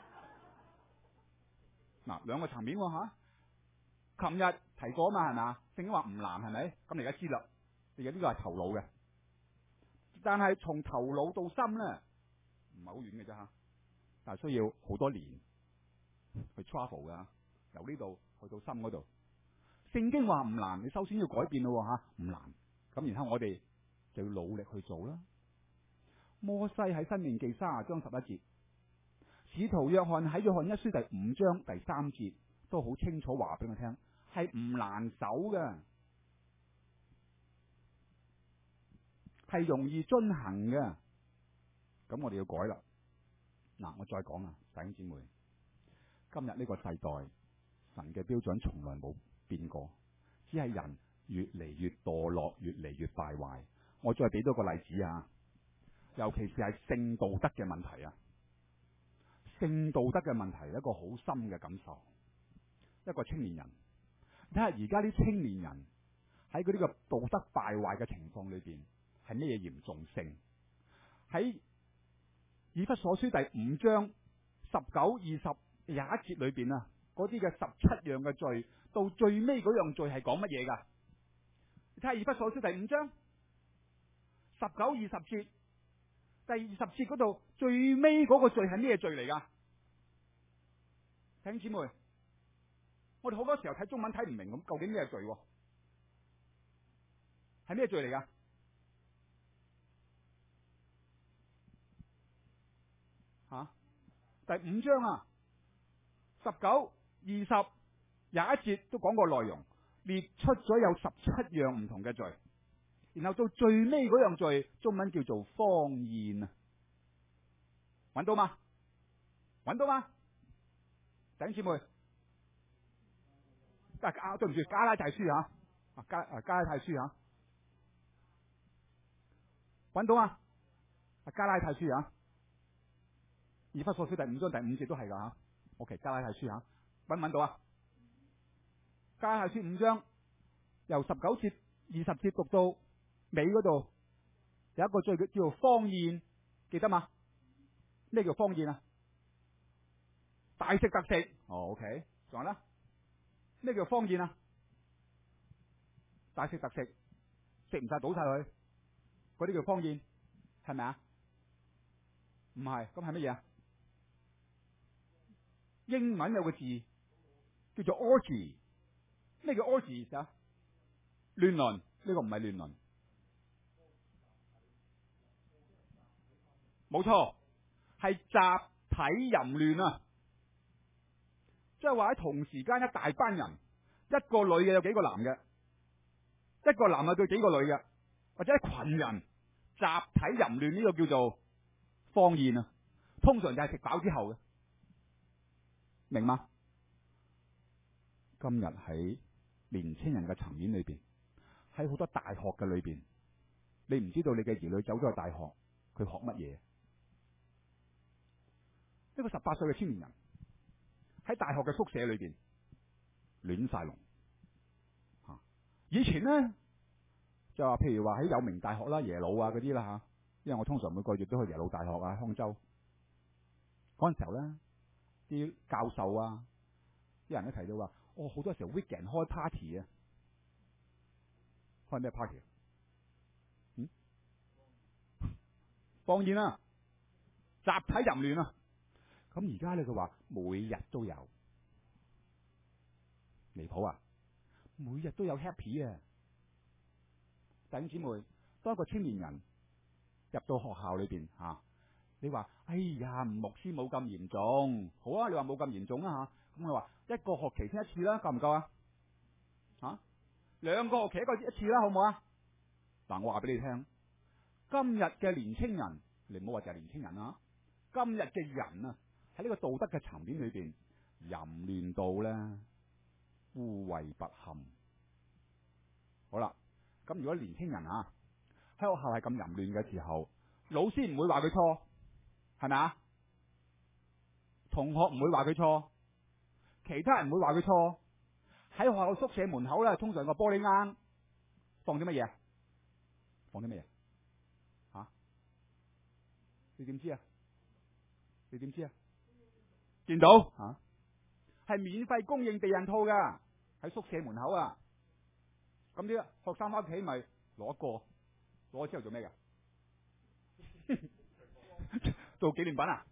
嗱，兩個層面喎吓。琴日提過啊嘛，係咪？聖經話唔難，係咪？咁你而家知啦，而家呢個係頭腦嘅，但係從頭腦到心咧，唔係好遠嘅啫吓，但係需要好多年去 travel 噶，由呢度去到心嗰度。聖經話唔難，你首先要改變咯吓，唔難。咁然後我哋就要努力去做啦。摩西喺申命記三十章十一節，使徒約翰喺約翰一書第五章第三節都好清楚話俾我聽，係唔難守嘅，係容易遵行嘅。咁我哋要改啦。嗱，我再講啊，弟兄姊妹，今日呢個世代，神嘅標準從來冇變過，只係人越嚟越墮落，越嚟越敗壞。我再俾多個例子啊，尤其是係性道德嘅問題啊，性道德嘅問題一個好深嘅感受。一個青年人，睇下而家啲青年人喺佢呢個道德敗壞嘅情況裏邊係咩嘢嚴重性？喺以弗所書第五章十九、二十、廿一節裏邊啊，嗰啲嘅十七樣嘅罪，到最尾嗰樣罪係講乜嘢噶？你睇下以弗所書第五章十九、二十節，第二十節嗰度最尾嗰個罪係咩罪嚟噶？弟兄姊妹，我哋好多時候睇中文睇唔明咁，究竟咩罪？係咩罪嚟噶？吓、啊，第五章啊，十九、二十、廿一節都講過內容，列出咗有十七樣唔同嘅罪，然後到最尾嗰樣罪，中文叫做荒宴啊，揾到嗎？揾到嗎？弟兄姊妹。啊，對唔住，加拉太書吓，啊加啊加拉太書吓，揾到啊？啊加拉太書吓，以弗所書第五章第五節都係噶吓。OK， 加拉太書吓，揾唔揾到啊？加拉太書五章由十九節、二十節讀到尾嗰度，有一個罪叫做荒宴，記得嘛？咩叫荒宴啊？大食特食。哦 ，OK， 仲有啦。咩叫荒宴啊？大食特食，食唔晒倒晒佢， 嗰啲叫荒宴，係咪啊？唔係，咁係乜嘢啊？英文有個字叫做 orgy， 咩叫 orgy 啊？亂倫，呢個唔係亂倫，冇錯，係集體淫亂啊！即係話喺同時間一大班人，一個女嘅有幾個男嘅，一個男嘅對幾個女嘅，或者一群人集體淫亂，呢個叫做荒宴啊！通常就係食飽之後嘅，明嗎？今日喺年青人嘅層面裏邊，喺好多大學嘅裏邊，你唔知道你嘅兒女走咗去大學，佢學乜嘢？一個十八歲嘅青年人喺大學嘅宿舍裏邊亂晒龍吓。以前呢，就話，譬如話喺有名大學啦、耶魯啊嗰啲啦吓，因為我通常每個月都去耶魯大學啊、康州嗰陣時候咧，啲教授啊、啲人都提到話，哦，好多時候 weekend 開 party 啊，開咩 party 啊？嗯，當然啦，集體淫亂啊！咁而家咧，佢話每日都有，離譜啊！每日都有 happy 啊！弟兄姊妹，當一個青年人入到學校裏邊吓，你話哎呀，吳牧師冇咁嚴重，好啊！你話冇咁嚴重啊吓，咁我話一個學期先一次啦，夠唔夠啊？啊，兩個學期一個一次啦，好唔好啊？嗱，我話俾你聽，今日嘅年青人，你唔好話就係年青人啊，今日嘅人啊，喺呢個道德嘅層面裏邊，淫亂到咧污穢不堪。好啦，咁如果年青人啊喺學校係咁淫亂嘅時候，老師唔會話佢錯，係咪啊？同學唔會話佢錯，其他人唔會話佢錯。喺學校宿舍門口咧，通常個玻璃罌放啲乜嘢？放啲乜嘢？吓、啊？你點知啊？你點知啊？見到吓？係、啊、免費供應避孕套噶，喺宿舍門口啊！咁啲學生翻屋企咪攞一個，攞咗之後做咩噶？做紀念品啊！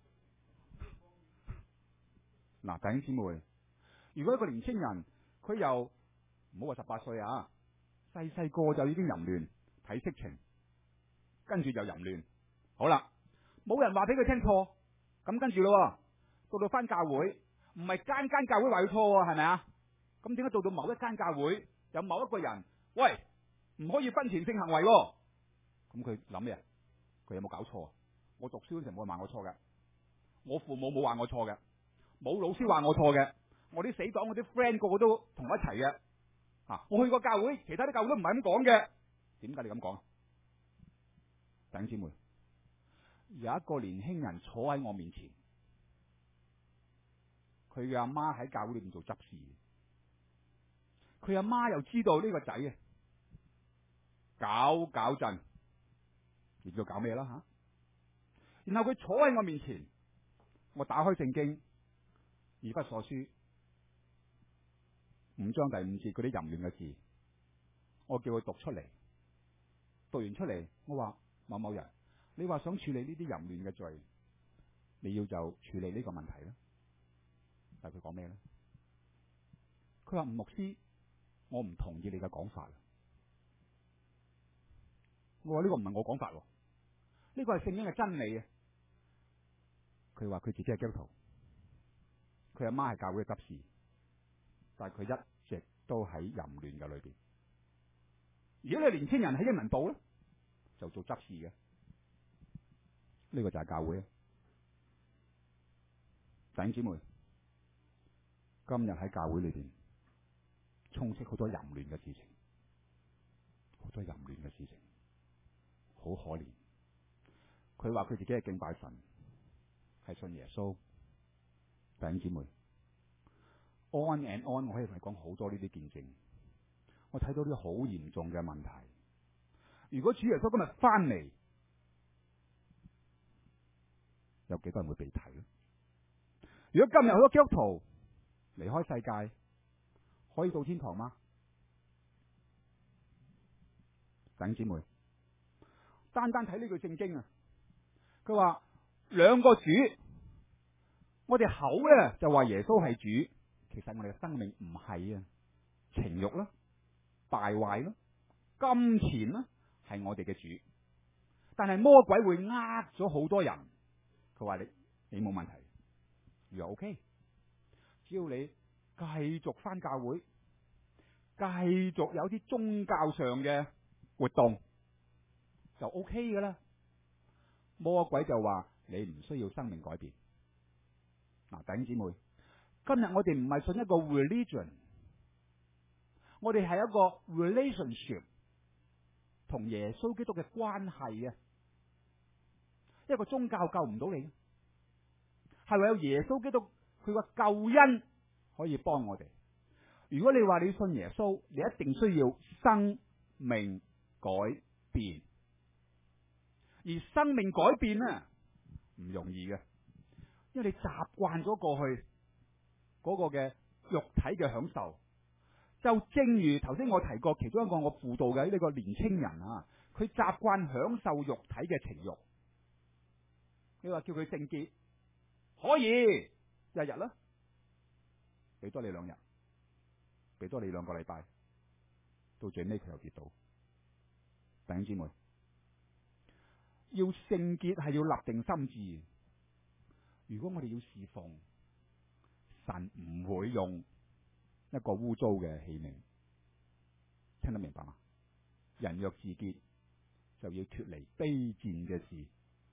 嗱，弟兄姊妹，如果一個年青人佢又唔好話十八歲啊，細細個就已經淫亂睇色情，跟住就淫亂，好啦，冇人話俾佢聽錯，咁跟住咯，到到翻教會，唔係間間教會話佢錯，係咪啊？咁點解到到某一間教會有某一個人，喂，唔可以婚前性行為喎？咁佢諗咩？佢有冇搞錯啊？我讀書嗰陣冇人話我錯嘅，我父母冇話我錯嘅，冇老師話我錯嘅，我啲死黨、我啲 friend 個個都同我一齊嘅。啊，我去過教會，其他啲教會都唔係咁講嘅。點解你咁講？弟兄姊妹，有一個年輕人坐喺我面前，佢嘅阿媽喺教會裏邊做執事，佢阿媽又知道呢個仔啊搞搞震，你知道搞咩啦吓？然後佢坐喺我面前，我打開聖經以弗所書五章第五節嗰啲淫亂嘅字，我叫佢讀出嚟，讀完出嚟，我話某某人，你話想處理呢啲淫亂嘅罪，你要就處理呢個問題啦。但係佢講咩咧？佢話吳牧師，我唔同意你嘅講法。我話呢個唔係我講法，呢個係聖經嘅真理啊！佢話佢自己係基督徒，佢阿媽係教會嘅執事，但係佢一直都喺淫亂嘅裏邊。如果你年青人喺英文部咧，就做執事嘅，呢個就係教會啊！弟兄姊妹，今日喺教會裏邊充斥好多淫亂嘅事情，好多淫亂嘅事情，好可憐。佢話佢自己係敬拜神，係信耶穌。弟兄姊妹 ，on and on， 我可以同你講好多呢啲見證。我睇到啲好嚴重嘅問題。如果主耶穌今日翻嚟，有幾多人會被提咧？如果今日好多基督徒離開世界，可以到天堂嗎？弟兄姊妹， 單單睇呢句聖經啊，佢話兩個主，我哋口咧就話耶穌係主，其實我哋嘅生命唔係啊，情慾啦、敗壞啦、金錢啦係我哋嘅主，但係魔鬼會呃咗好多人。佢話你你冇問題，如果 OK， 只要你繼續返教會，繼續有啲宗教上嘅活動就 OK 噶啦。魔鬼就話你唔需要生命改變。嗱，弟兄姊妹，今日我哋唔係信一個 religion， 我哋係一個 relationship， 同耶穌基督嘅關係啊。一個宗教救唔到你，係唯有耶穌基督佢個救恩可以幫我哋。如果你話你信耶穌，你一定需要生命改變，而生命改變咧唔容易嘅，因為你習慣咗過去嗰個嘅肉體嘅享受。就正如頭先我提過，其中一個我輔導嘅呢個年青人啊，佢習慣享受肉體嘅情慾。你話叫佢聖潔，可以日日啦，俾多你兩日，俾多你兩個禮拜，到最尾佢又跌倒。弟兄姊妹，要聖潔係要立定心志。如果我哋要侍奉神，唔會用一個污糟嘅器皿。聽得明白嗎？人若自潔，就要脫離卑賤嘅事。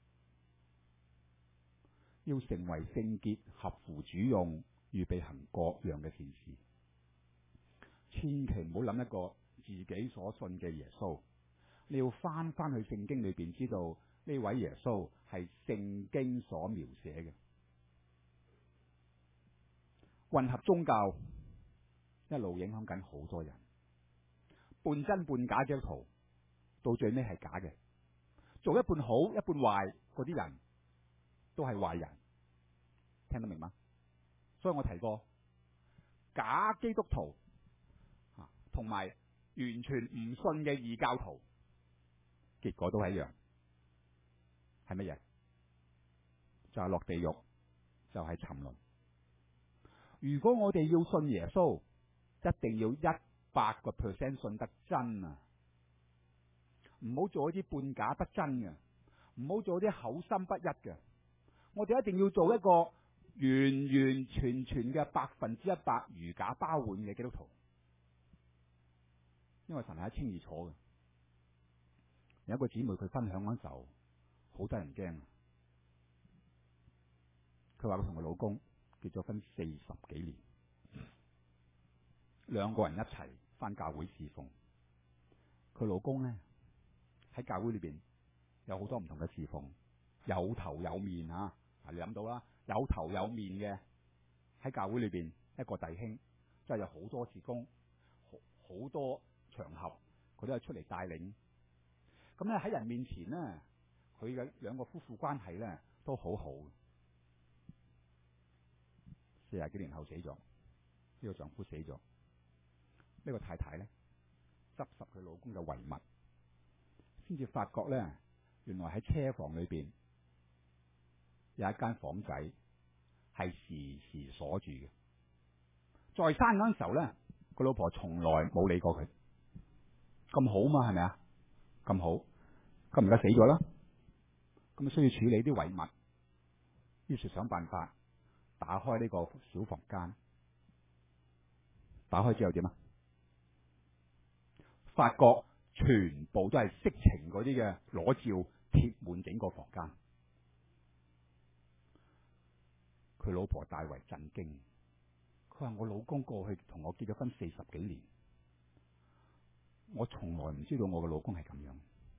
要成為聖潔，合乎主用，預備行各樣嘅善事。千祈唔好諗一個自己所信嘅耶穌，你要翻翻去聖經裏邊，知道呢位耶穌係聖經所描寫嘅。混合宗教一路影響緊好多人，半真半假基督徒到最尾係假嘅，做一半好一半壞嗰啲人都係壞人。聽得明嗎？所以我提過假基督徒同埋完全唔信嘅異教徒，結果都係一樣，係乜嘢？就係落地獄，就係沉淪。如果我哋要信耶穌，一定要一百個 percent 信得真啊！唔好做一啲半假不真嘅，唔好做一啲口心不一嘅。我哋一定要做一個完完全全嘅百分之一百如假包換嘅基督徒，因為神係一清二楚嘅。有一個姊妹佢分享嗰陣時候，好得人驚。佢話佢同佢老公結咗婚四十幾年，兩個人一齊返教會侍奉。佢老公咧喺教會裏邊有好多唔同嘅侍奉，有頭有面啊！你諗到啦，有頭有面嘅喺教會裏邊一個弟兄，即係有好多事工，好好多場合，佢都係出嚟帶領。咁咧喺人面前咧，佢嘅兩個夫婦關係咧都好好。四十幾年後死咗，呢個丈夫死咗，呢個太太咧執拾佢老公嘅遺物，先至發覺咧，原來喺車房裏邊有一間房仔係時時鎖住嘅。在生嗰陣時候咧，個老婆從來冇理過佢，咁好嘛，係咪啊？咁好，咁而家死咗啦，咁需要處理啲遺物，於是想辦法打開呢個小房間。打開之後點啊？發覺全部都係色情嗰啲嘅裸照貼滿整個房間。佢老婆大為震驚，佢話我老公過去同我結咗婚四十幾年，我從來唔知道我嘅老公係咁樣，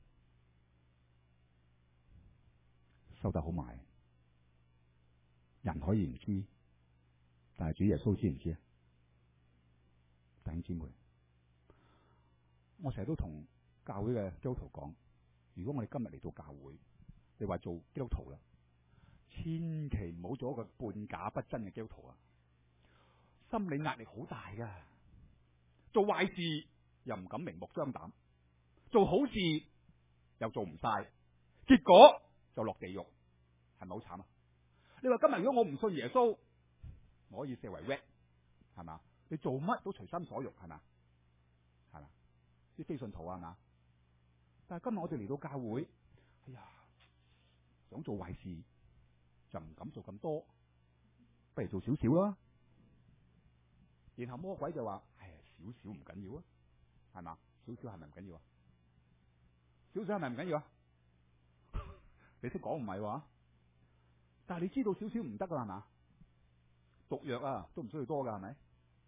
收得好埋。人可以唔知，但係主耶穌知唔知啊？弟兄姊妹，我成日都同教會嘅基督徒講，如果我哋今日嚟到教會，你話做基督徒啦，千祈唔好做一個半假不真嘅基督徒啊！心理壓力好大噶，做壞事又唔敢明目張膽，做好事又做唔晒，結果就落地獄，係咪好慘啊？你話今日如果我唔信耶穌，我可以視為 red， 係嘛？你做乜都隨心所欲，係咪？係嘛？啲非信徒啊，係嘛？但係今日我哋嚟到教會，哎呀，想做壞事就唔敢做咁多，不如做少少啦。然後魔鬼就話：唉，少少唔緊要啊，係嘛？少少係咪唔緊要啊？少少係咪唔緊要啊？你識講唔係話？但係你知道少少唔得噶係嘛？毒藥啊都唔需要多噶係咪？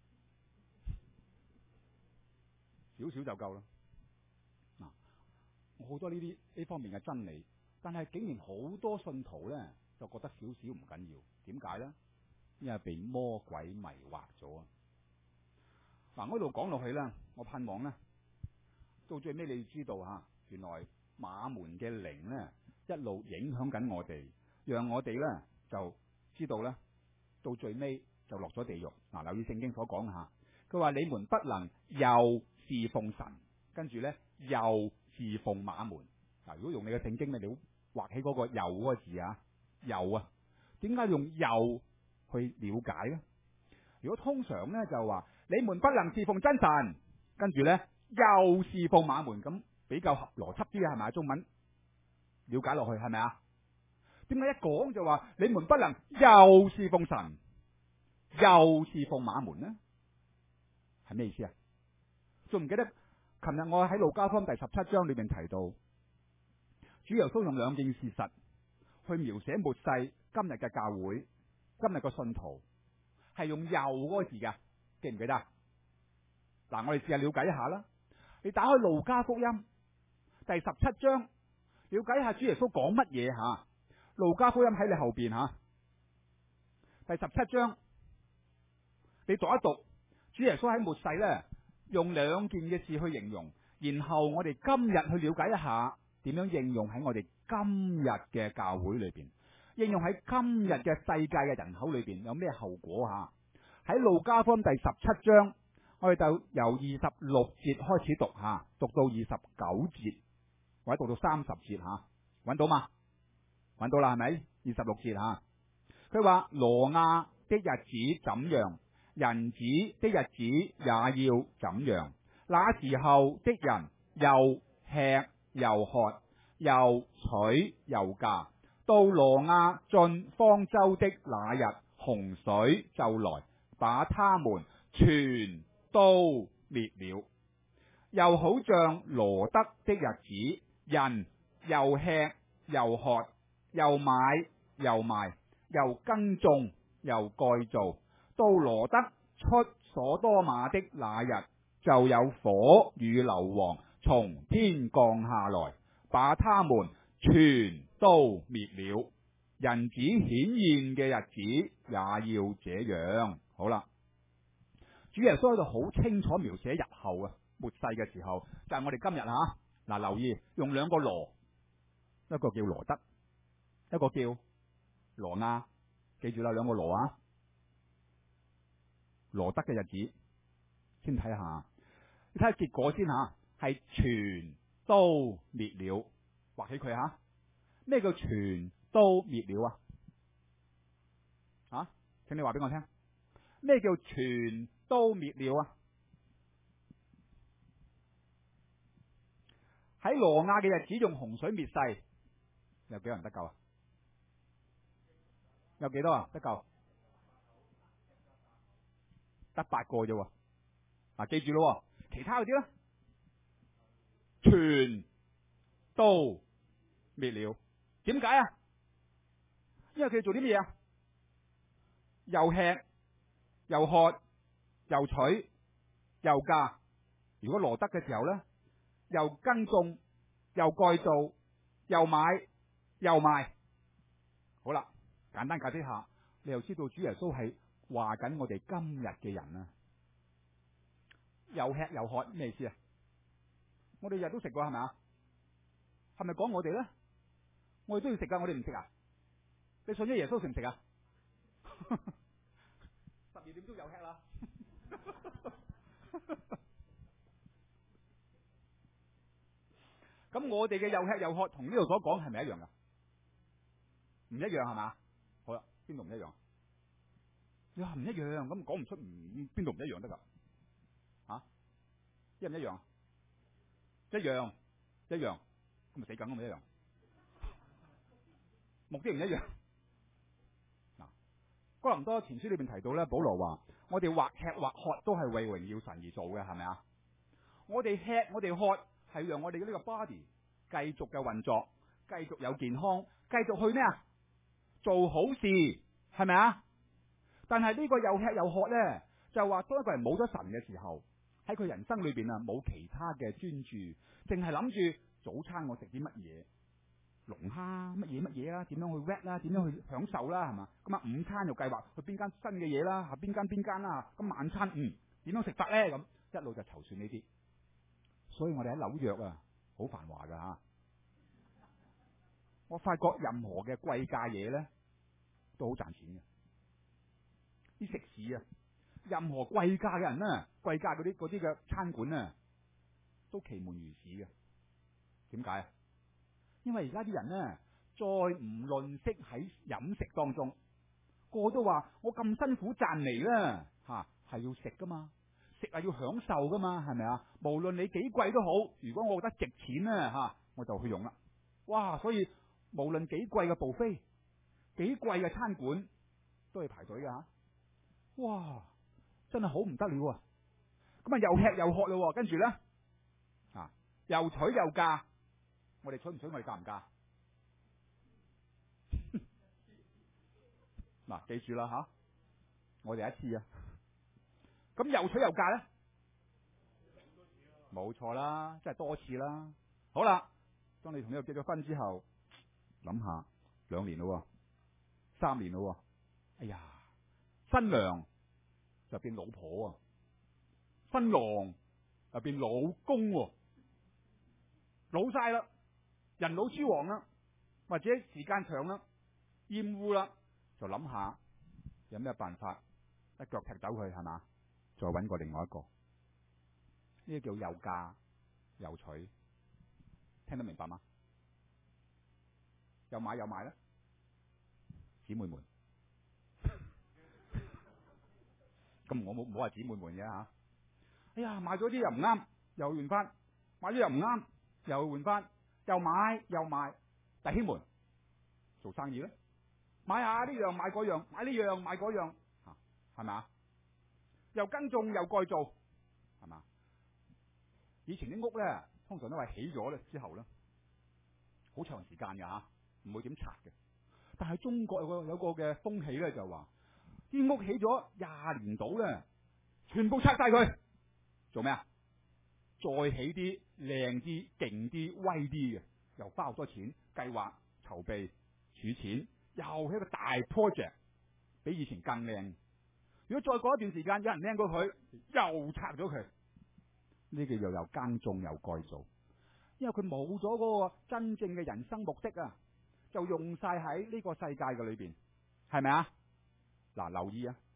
少少就夠啦。嗱，我好多呢啲呢方面嘅真理，但係竟然好多信徒咧就覺得少少唔緊要，點解咧？因為被魔鬼迷惑咗啊！嗱，我喺度講落去咧，我盼望咧到最尾你要知道吓，原來馬門嘅靈咧一路影響緊我哋，讓我哋咧就知道咧到最尾就落咗地獄。嗱，留意聖經所講吓，佢話你們不能又侍奉神，跟住咧又侍奉馬門。嗱，如果用你嘅聖經咧，你畫起嗰個又嗰個字啊，又啊，點解用又去了解咧？如果通常咧就話你們不能侍奉真神，跟住咧又侍奉馬門，咁比較合邏輯啲啊，係咪？中文了解落去係咪啊？點解一講就話你們不能又侍奉神又侍奉馬門呢？係咩意思啊？仲唔記得琴日我喺路加福音第十七章裏面提到，主耶穌用兩件事實去描寫末世今日嘅教會，今日個信徒係用又嗰個字噶，記唔記得？嗱，我哋試下了解一下啦。你打開路加福音第十七章，了解一下主耶穌講乜嘢吓。路加福音喺你後邊吓，第十七章你讀一讀，主耶穌喺末世咧用兩件嘅事去形容，然後我哋今日去了解一下點樣應用喺我哋今日嘅教會裏邊，應用喺今日嘅世界嘅人口裏邊有咩後果吓？喺路加福音第十七章，我哋就由二十六節開始讀吓，讀到二十九節或者讀到三十節吓，揾到嘛？揾到啦係咪？二十六節吓，佢話挪亞的日子怎樣，人子的日子也要怎樣。那時候的人又吃又喝又娶又嫁，到挪亞進方舟的那日，洪水就來，把他們全都滅了。又好像羅得的日子，人又吃又喝又買又賣，又耕種又蓋造，到羅得出所多瑪的那日，就有火與硫磺從天降下來，把他們全都滅了。人子顯現嘅日子也要這樣。好啦，主耶穌喺度好清楚描寫日後啊，末世嘅時候，就係我哋今日吓。嗱，留意用兩個羅，一個叫羅得，一個叫挪亞，記住啦，兩個羅啊。羅得嘅日子先睇下，你睇下結果先吓，係全都滅了。畫起佢吓，咩叫全都滅了啊？啊，請你話俾我聽，咩叫全都滅了啊？喺挪亞嘅日子用洪水滅世，有幾多人得救啊？有幾多啊？得救得八個啫喎。嗱，記住咯，其他嗰啲咧全都滅了。點解啊？因為佢做啲乜嘢啊？又吃又喝又娶又嫁。如果羅得嘅時候咧，又耕種又蓋造又買又賣。好啦，簡單解釋下，你又知道主耶穌係話緊我哋今日嘅人啊。又吃又喝咩意思啊？我哋日日都食過係咪啊？係咪講我哋咧？我哋都要食噶，我哋唔食啊？你信咗耶穌食唔食啊？十二點鐘又吃啦。 咁我哋嘅又吃又喝同呢度所講係咪一樣噶？唔一樣係嘛？好啦，邊度唔一樣？呀，唔一樣，咁講唔出唔邊度唔一樣得噶？吓、啊，一唔一樣啊？一樣，一樣，咁咪死梗咁咪一樣？目的唔一樣。嗱，哥林多前書裏邊提到咧，保羅話：我哋或吃或喝都係為榮耀神而做嘅，係咪啊？我哋吃，我哋喝，係讓我哋嘅呢個 body 繼續嘅運作，繼續有健康，繼續去咩啊？做好事，係咪啊？但係呢個又吃又喝咧，就話當一個人冇咗神嘅時候，喺佢人生裏邊啊，冇其他嘅專注，淨係諗住早餐我食啲乜嘢，龍蝦乜嘢乜嘢啦，點樣去 wet 啦，點樣去享受啦，係嘛？咁啊，午餐又計劃去邊間新嘅嘢啦，吓邊間邊間啦，咁晚餐嗯點樣食法咧？咁一路就籌算呢啲。所以我哋喺紐約啊，好繁華噶吓。我發覺任何嘅貴價嘢咧，都好賺錢嘅。啲食肆啊，任何貴價嘅人咧，貴價嗰啲嗰啲嘅餐館啊，都其門如市嘅。點解啊？因為而家啲人咧，再唔吝嗇喺飲食當中，個個都話我咁辛苦賺嚟啦，吓、啊、係要食噶嘛。食係要享受噶嘛，係咪啊？無論你幾貴都好，如果我覺得值錢咧，吓、啊、我就去用啦。哇！所以無論幾貴嘅 buffet，幾貴嘅餐館，都係排隊噶吓。哇！真係好唔得了啊！咁啊，又吃又喝咯，跟住咧啊，又娶又嫁。我哋娶唔娶？我哋嫁唔嫁？嗱、啊，記住啦吓、啊，我哋一次啊。咁又娶又嫁咧？冇錯啦，即係多次啦。好啦，當你同呢個結咗婚之後，諗下兩年咯，三年咯，哎呀，新娘就變老婆啊，新郎就變老公，老晒啦，人老珠黃啦，或者時間長啦，厭惡啦，就諗下有咩辦法一腳踢走佢，係嘛？再揾過另外一個，呢個叫又嫁又娶，聽得明白嗎？又買又賣咧，姊妹們，咁我冇冇話姊妹們嘅吓。哎呀，買咗啲又唔啱，又換翻；買咗又唔啱，又換翻；又買又賣。弟兄們，做生意咧，買下呢樣買嗰樣，買呢樣買嗰樣，吓係咪？又耕種又改造，係嘛？以前啲屋咧，通常都係起咗咧之後咧，好長時間噶吓，唔會點拆嘅。但係中國有個有個嘅風氣咧，就話啲屋起咗廿年到咧，全部拆晒佢，做咩啊？再起啲靚啲、勁啲、威啲嘅，又花好多錢計劃、籌備、儲錢，又係一個大 project，比以前更靚。如果再過一段時間，有人聽過佢，又拆咗佢，呢個又又耕種又改造，因為佢冇咗嗰個真正嘅人生目的啊，就用晒喺呢個世界嘅裏邊，係咪啊？嗱，留意啊，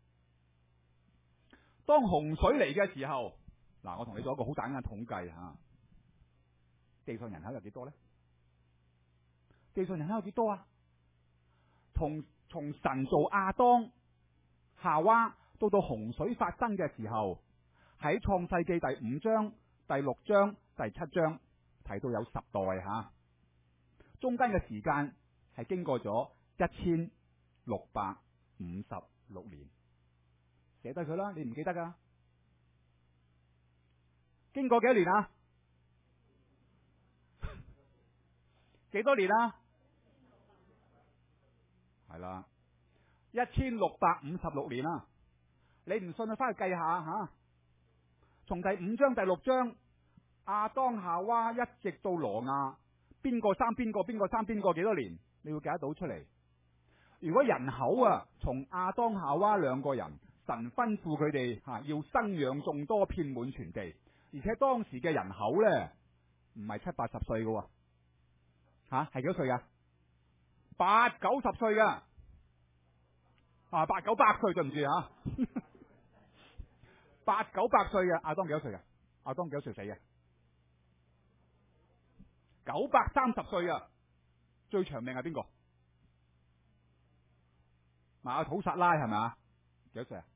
當洪水嚟嘅時候，嗱，我同你做一個好簡單嘅統計吓，地上人口有幾多咧？地上人口有幾多啊？從從神造亞當夏娃到到洪水發生嘅時候，喺創世記第五章、第六章、第七章提到有十代吓，中間嘅時間係經過咗一千六百五十六年，寫低佢啦，你唔記得噶？經過幾多年啊？幾多年啊？係啦。一千六百五十六年啦，你唔信啊？翻去計下吓，從第五章第六章亞當夏娃一直到挪亞，邊個生邊個，邊個生邊個幾多年？你會計得到出嚟。如果人口啊，從亞當夏娃兩個人，神吩咐佢哋吓要生養眾多，遍滿全地，而且當時嘅人口咧唔係七八十歲嘅，吓係幾多歲啊？八九十歲噶。啊，八九百歲對唔住啊，八九百歲嘅亞當幾多歲嘅？亞當幾多歲死嘅？ 九百三十歲啊，最長命係邊個？馬土撒拉係咪啊？幾多歲啊？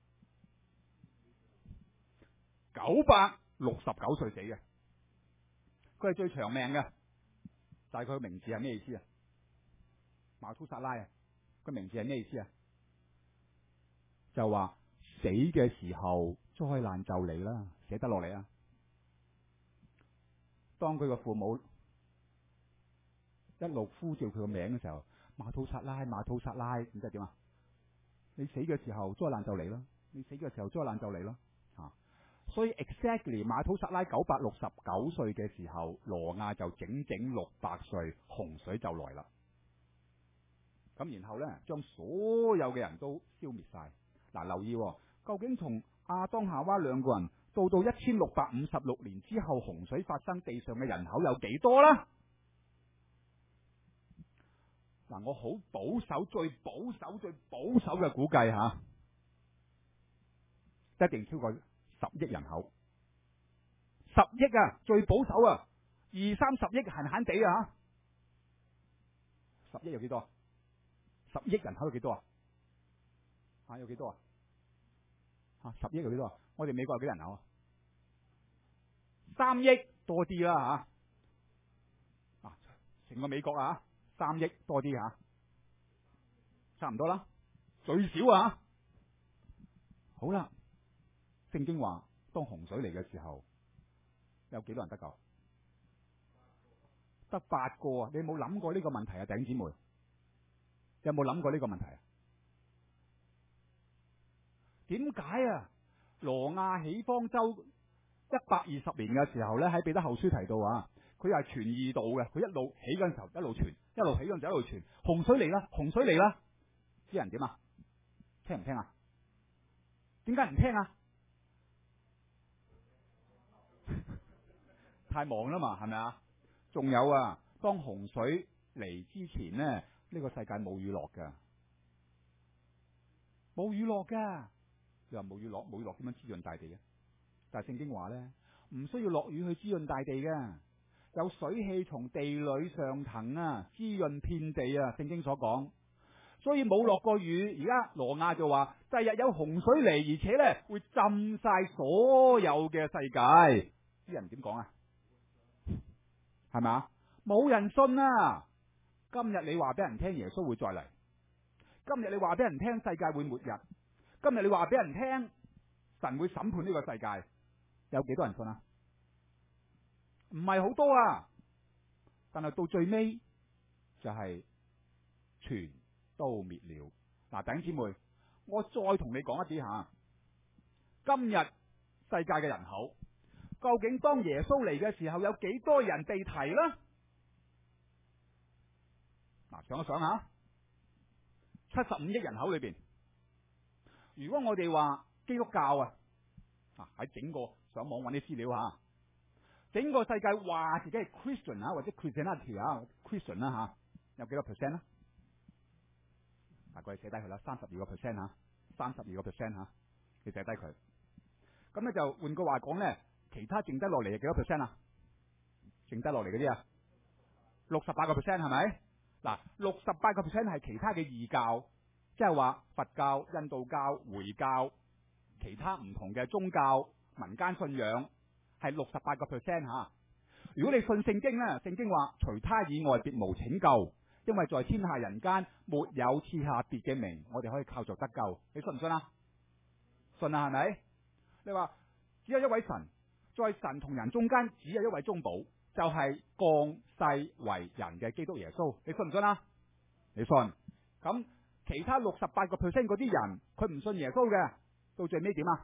九百六十九歲死嘅，佢係最長命嘅。但係佢嘅名字係咩意思啊？馬土撒拉啊，個名字係咩意思啊？就話死嘅時候災難就嚟啦，寫得落嚟啊！當佢個父母一路呼召佢個名嘅時候，馬土撒拉，馬土撒拉，咁即係點啊？你死嘅時候災難就嚟啦，你死嘅時候災難就嚟啦，啊！所以 exactly 馬土撒拉九百六十九歲嘅時候，挪亞就整整六百歲，洪水就來啦。咁然後咧，將所有嘅人都消滅晒。嗱、啊，留意、哦，究竟從亞當夏娃兩個人到到一千六百五十六年之後，洪水發生，地上嘅人口有幾多啦？嗱、啊，我好保守，最保守、最保守嘅估計吓、啊，一定超過十億人口。十億啊，最保守啊，二三十億閒閒地啊，十億有幾多？十億人口有幾多啊？吓，有幾多啊？吓，十億有幾多啊？我哋美國有幾人口啊？三億多啲啦吓，啊，成個美國啊，三億多啲吓、啊，差唔多啦，最少啊。好啦，聖經話當洪水嚟嘅時候，有幾多人得救？得八個啊！你有冇諗過呢個問題啊，弟兄姊妹？有冇諗過呢個問題啊？點解啊？挪亞起方舟一百二十年嘅時候咧，喺彼得後書提到啊，佢係傳義道嘅，佢一路起嗰陣時候一路傳，一路起嗰陣時候一路傳。洪水嚟啦，洪水嚟啦，啲人點啊？聽唔聽啊？點解唔聽啊？太忙啦嘛，係咪啊？仲有啊，當洪水嚟之前呢，呢、呢個世界冇雨落噶，冇雨落噶。你話冇雨落，冇雨落點樣滋潤大地嘅？但係聖經話咧，唔需要落雨去滋潤大地嘅，有水氣從地裏上騰啊，滋潤遍地啊。聖經所講，所以冇落過雨。而家挪亞就話，第日有洪水嚟，而且咧會浸晒所有嘅世界。啲人點講啊？係咪啊？冇人信啊！今日你話俾人聽耶穌會再嚟，今日你話俾人聽世界會末日，今日你話俾人聽神會審判呢個世界，有幾多人信啊？唔係好多啊，但係到最尾就係全都滅了。嗱，弟兄姊妹，我再同你講一啲吓，今日世界嘅人口，究竟當耶穌嚟嘅時候有幾多人被提呢？嗱，想一想下，七十五億人口裏邊，如果我哋話基督教啊，啊喺整個上網揾啲資料吓，整個世界話自己係 Christian 啊，或者 Christianity 啊 ，Christian 啦吓，有幾多 percent 咧？大概寫低佢啦，三十二個 percent 吓，三十二個 percent 吓，你寫低佢。咁咧就換句話講咧，其他剩低落嚟係幾多 percent 啊？剩低落嚟嗰啲啊，六十八個 percent 係咪？嗱，六十八個 percent 係其他嘅異教，即係話佛教、印度教、回教，其他唔同嘅宗教、民間信仰係六十八個 percent 吓。如果你信聖經咧，聖經話除他以外別無拯救，因為在天下人間沒有賜下別嘅名，我哋可以靠着得救。你信唔信啊？信啊，係咪？你話只有一位神，在神同人中間只有一位中保，就係、是、降世為人嘅基督耶穌。你信唔信啊？你信。咁其他六十八個 percent 嗰啲人，佢唔信耶穌嘅，到最尾點啊？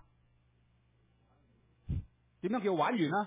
點樣叫玩完啊？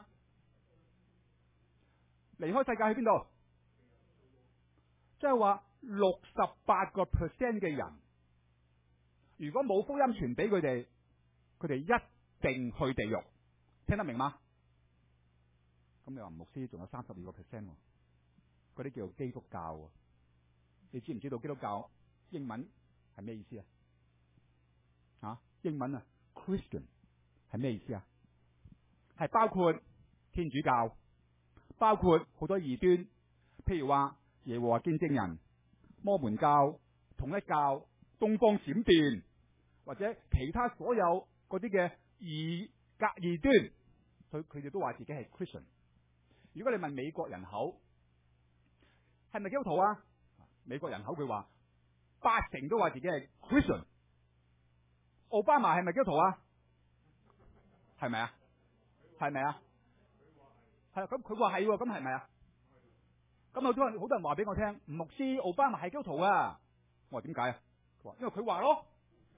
離開世界去邊度？即係話六十八個 percent 嘅人，如果冇福音傳俾佢哋，佢哋一定去地獄。聽得明嗎？咁你話牧師仲有三十二個 percent， 嗰啲叫做基督教。你知唔知道基督教英文係咩意思啊？啊，英文啊 ，Christian 係咩意思啊？係包括天主教、 包括好多異端，譬如話耶和華見證人、摩門教、統一教、東方閃電，或者其他所有嗰啲嘅異隔異端，佢佢哋都話自己係 Christian。如果你問美國人口係咪基督徒啊？美國人口佢話八成都話自己係 Christian。奧巴馬係咪基督徒啊？係咪啊？係咪啊？係啊，咁佢話係喎，咁係咪啊？咁好多人好多人話俾我聽，吳牧師奧巴馬係基督徒啊！我話點解啊？佢話因為佢話咯，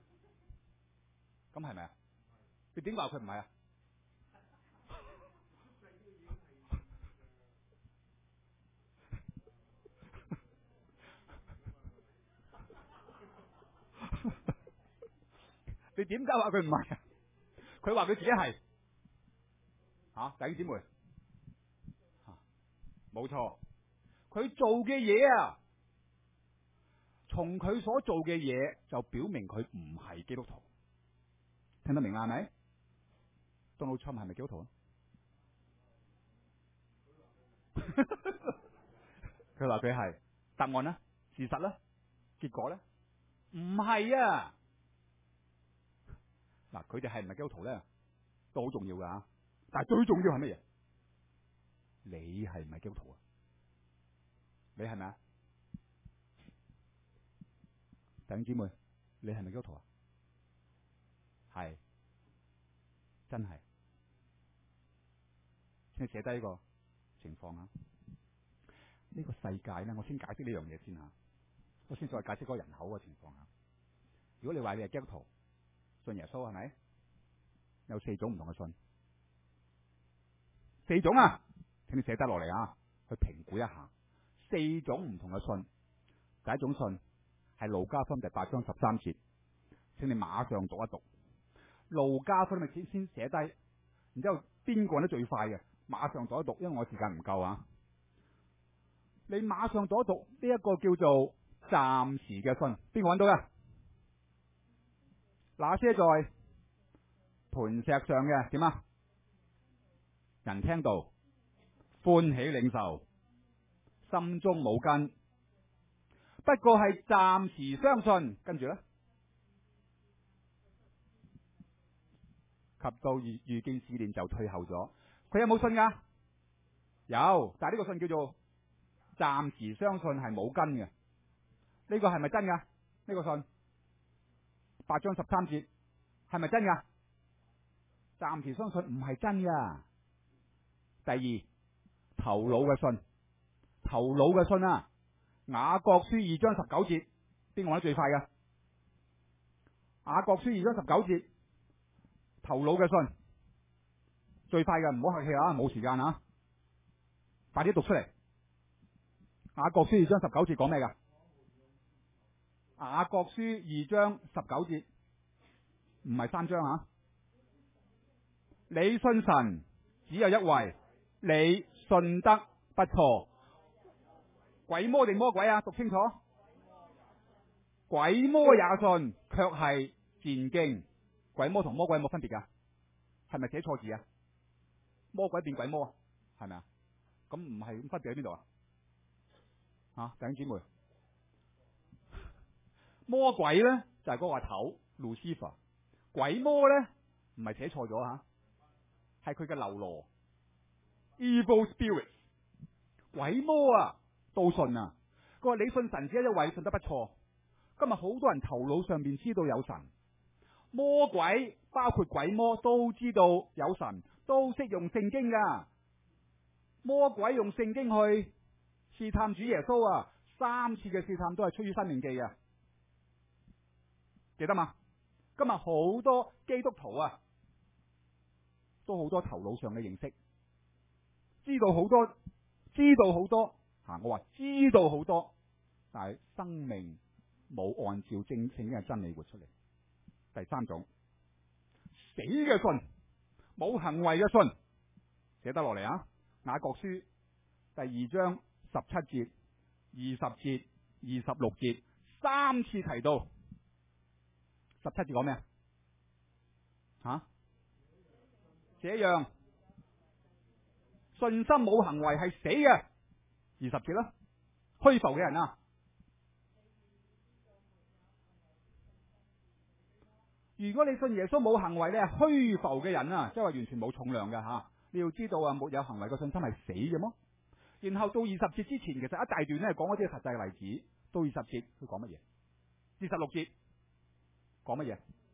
咁係咪啊？你點話佢唔係啊？你點解話佢唔係啊？佢話佢自己係吓，弟兄姊妹，冇錯，佢做嘅嘢啊，從佢所做嘅嘢就表明佢唔係基督徒，聽得明啊？係咪？Donald Trump係咪基督徒啊？佢話佢係，答案呢？事實呢？結果呢？唔係啊！嗱，佢哋係唔係基督徒咧，都好重要噶吓。但係最重要係乜嘢？你係唔係基督徒啊？你係咪啊？弟兄姊妹，你係咪基督徒啊？係，真係。請你寫低呢個情況啊！呢個世界咧，我先解釋呢樣嘢先吓，我先再解釋嗰個人口嘅情況吓。如果你話你係基督徒，信耶穌係咪？有四種唔同嘅信，四種啊，請你寫得落嚟啊，去評估一下四種唔同嘅信。第一種信係路加福音第八章十三節，請你馬上讀一讀。路加福音咪先先寫低，然之後邊個得最快嘅，馬上讀一讀，因為我時間唔夠啊。你馬上讀一讀呢一個叫做暫時嘅信，邊個揾到嘅？那些在磐石上嘅點啊？人聽到歡喜領受，心中冇根，不過係暫時相信，跟住咧及到遇遇見試煉就退後咗。佢有冇信噶？有，但係呢個信叫做暫時相信，係冇根嘅。呢個係咪真噶？呢個信八章十三節係咪真噶？暫時相信唔係真噶。第二，頭腦嘅信，頭腦嘅信啊，雅各書二章十九節，邊個揾得最快噶？雅各書二章十九節，頭腦嘅信最快嘅，唔好客氣啊，冇時間啊，快啲讀出嚟。雅各書二章十九節講咩噶？雅各書二章十九節，唔係三章啊。你信神只有一位，你信得不錯。鬼魔定魔鬼啊？讀清楚。鬼魔也信，卻係戰驚。鬼魔同魔鬼有冇分別噶？係咪寫錯字啊？魔鬼變鬼魔啊？係咪啊？咁唔係，咁分別喺邊度啊？吓，弟兄姊妹，魔鬼咧就係嗰個阿頭 Lucifer， 鬼魔咧唔係寫錯咗吓，係佢嘅流羅 Evil Spirit。鬼魔啊都信啊，佢話你信神只有一位，信得不錯。今日好多人頭腦上面知道有神，魔鬼包括鬼魔都知道有神，都識用聖經噶。魔鬼用聖經去試探主耶穌啊，三次嘅試探都係出於申命記嘅，記得嘛？今日好多基督徒啊，都好多頭腦上嘅認識，知道好多，知道好多吓、啊，我話知道好多，但係生命冇按照正聖經嘅真理活出嚟。第三種，死嘅信，冇行為嘅信，寫得落嚟啊！雅各書第二章十七節、二十節、二十六節三次提到。十七節講咩啊？吓，這樣信心冇行為係死嘅。二十節啦，虛浮嘅人啊，如果你信耶穌冇行為，你係虛浮嘅人啊，即係話完全冇重量嘅吓。你要知道啊，沒有行為嘅信心係死嘅麼？然後到二十節之前，其實一大段咧講嗰啲實際嘅例子。到二十節佢講乜嘢？二十六節講乜嘢？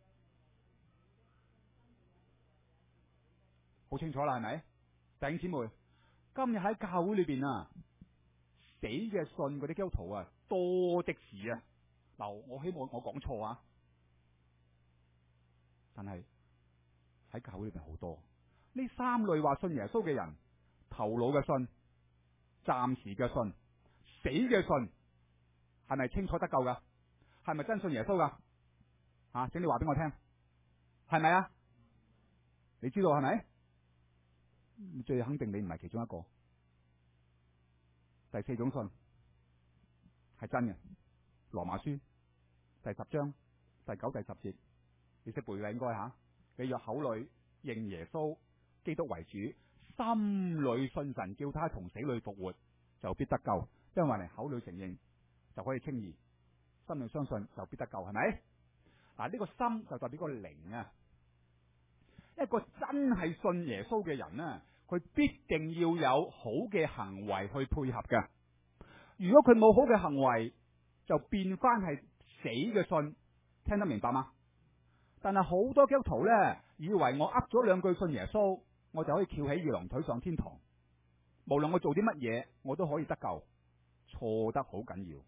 好清楚啦，係咪？弟兄姊妹，今日喺教會裏邊啊，死嘅信嗰啲基督徒啊，多的是啊。嗱，我希望我講錯啊，但係喺教會裏邊好多呢三類話信耶穌嘅人，頭腦嘅信、暫時嘅信、死嘅信，係咪清楚得救噶？係咪真信耶穌噶？啊，請你話俾我聽，係咪啊？你知道係咪？最肯定你唔係其中一個。第四種信係真嘅，羅馬書第十章第九、第十節，你識背嘅應該吓。你若口裏認耶穌基督為主，心裏信神叫他從死裏復活，就必得救。因為你口裏承認就可以稱義，心裏相信就必得救，係咪？嗱，呢個心就代表個靈啊。一個真係信耶穌嘅人呢，佢必定要有好嘅行為去配合嘅。如果佢冇好嘅行為，就變翻係死嘅信，聽得明白嗎？但係好多基督徒呢，以為我噏咗兩句信耶穌，我就可以翹起二郎腿上天堂。無論我做啲乜嘢，我都可以得救，錯得好緊要。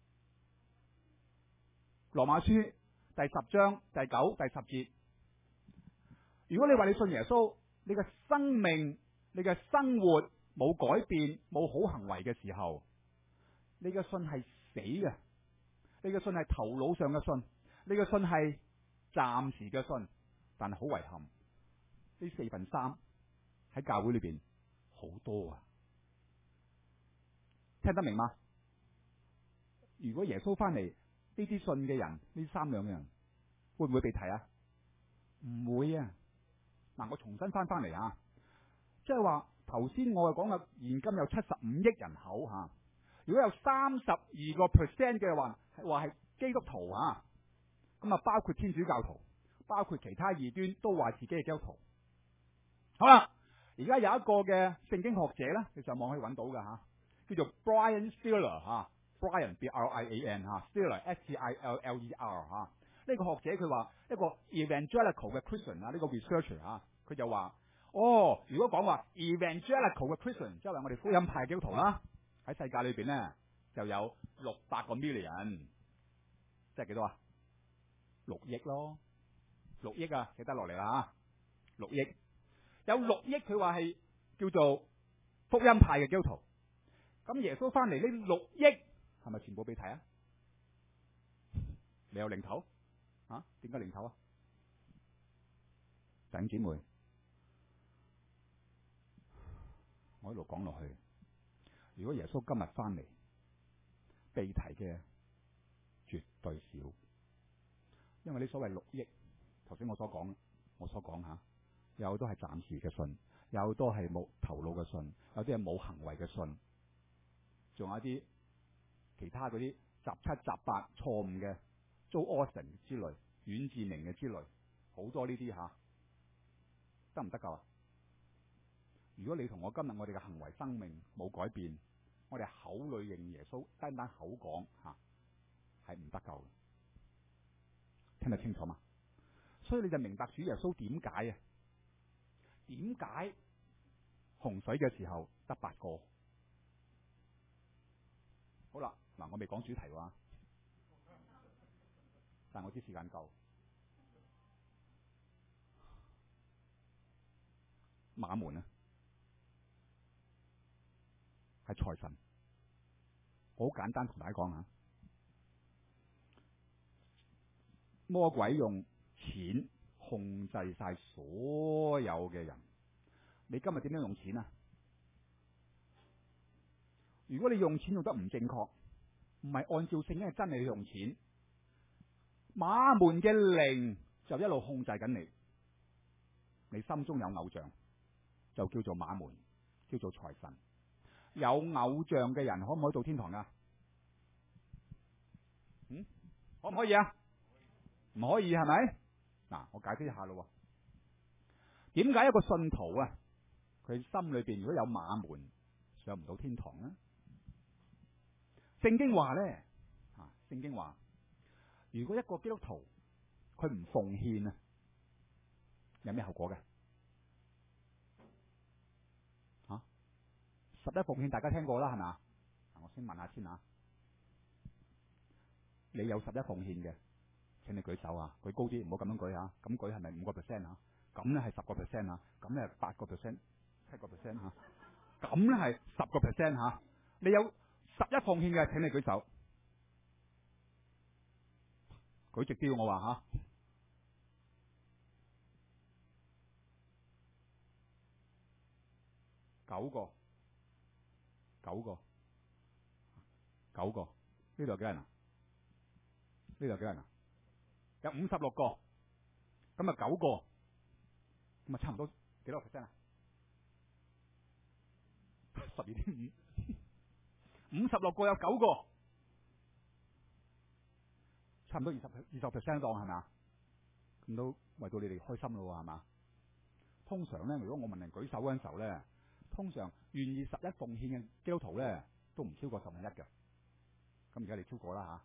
羅馬書第十章第九、第十節。如果你話你信耶穌，你嘅生命、你嘅生活冇改變、冇好行為嘅時候，你嘅信係死嘅，你嘅信係頭腦上嘅信，你嘅信係暫時嘅信，但係好遺憾，呢四分三喺教會裏邊好多啊，聽得明嗎？如果耶穌翻嚟，呢啲信嘅人，呢三兩個人會唔會被提啊？唔會啊！嗱，我重新翻翻嚟啊，即係話頭先我係講嘅現今有七十五億人口吓，如果有三十二個 percent 嘅話，係話係基督徒啊，咁啊包括天主教徒，包括其他異端都話自己係基督徒。好啦，而家有一個嘅聖經學者咧，你上網可以揾到噶吓，叫做 Brian Stiller 吓 ，Brian B R I A N 吓 ，Stiller S T I L L E R 吓。呢個學者佢話一個 evangelical 嘅 Christian 啊，呢個 researcher 啊，佢就話：哦，如果講話 evangelical 嘅 Christian，即係話我哋福音派基督徒啦，喺世界裏邊咧就有六百個 million，即係幾多啊？六億咯，六億啊，記得落嚟啦嚇，六億有六億，佢話係叫做福音派嘅基督徒。咁耶穌翻嚟呢六億係咪全部俾睇啊？你有零頭？啊？點解零頭啊？弟兄姊妹，我一路講落去，如果耶穌今日翻嚟，被提嘅絕對少，因為呢所謂六億，頭先我所講，我所講吓，有好多係暫時嘅信，有好多係冇頭腦嘅信，有啲係冇行為嘅信，仲有一啲其他嗰啲雜七雜八錯誤嘅。Joel Osteen 之類、阮志明嘅之類，好多呢啲吓，得唔得夠啊？如果你同我今日我哋嘅行為生命冇改變，我哋口裏認耶穌，單單口講吓，係唔得夠嘅。聽得清楚嘛？所以你就明白主耶穌點解啊？點解洪水嘅時候得八個？好啦，嗱，我未講主題話。但我知時間夠，馬門啊，係財神。好簡單同大家講下，魔鬼用錢控制晒所有嘅人。你今日點樣用錢啊？如果你用錢用得唔正確，唔係按照聖經嘅真理去用錢，馬門嘅靈就一路控制緊你，你心中有偶像就叫做馬門， 叫做財神。有偶像嘅人可唔可以到天堂噶？嗯，可唔可以啊？唔可以係咪？嗱，我解釋一下咯。點解一個信徒啊，佢心裏邊如果有馬門，上唔到天堂呢？聖經話咧，啊，聖經話，如果一個基督徒佢唔奉獻啊，有咩後果嘅？啊，十一奉獻大家聽過啦，係咪？我先問下先啊，你有十一奉獻嘅，請你舉手啊，舉高啲，唔好咁樣舉啊，咁舉係咪五個 percent 啊？咁咧係十個 percent 啊，咁咧係八個 percent， 七個 percent 吓，咁咧係十個 percent 吓。你有十一奉獻嘅，請你舉手，舉直啲我話吓，九個，九個，九個，呢度有幾人啊？呢度有幾人啊？有五十六個，咁啊九個，咁啊差唔多幾多 percent 啊？十二點五，五十六個有九個，差唔多二十二十 percent 當係咪？咁都為到你哋開心咯，係嘛？通常咧，如果我問人舉手嗰陣時候咧，通常願意十一奉獻嘅基督徒咧，都唔超過十分一嘅。咁而家你超過啦吓，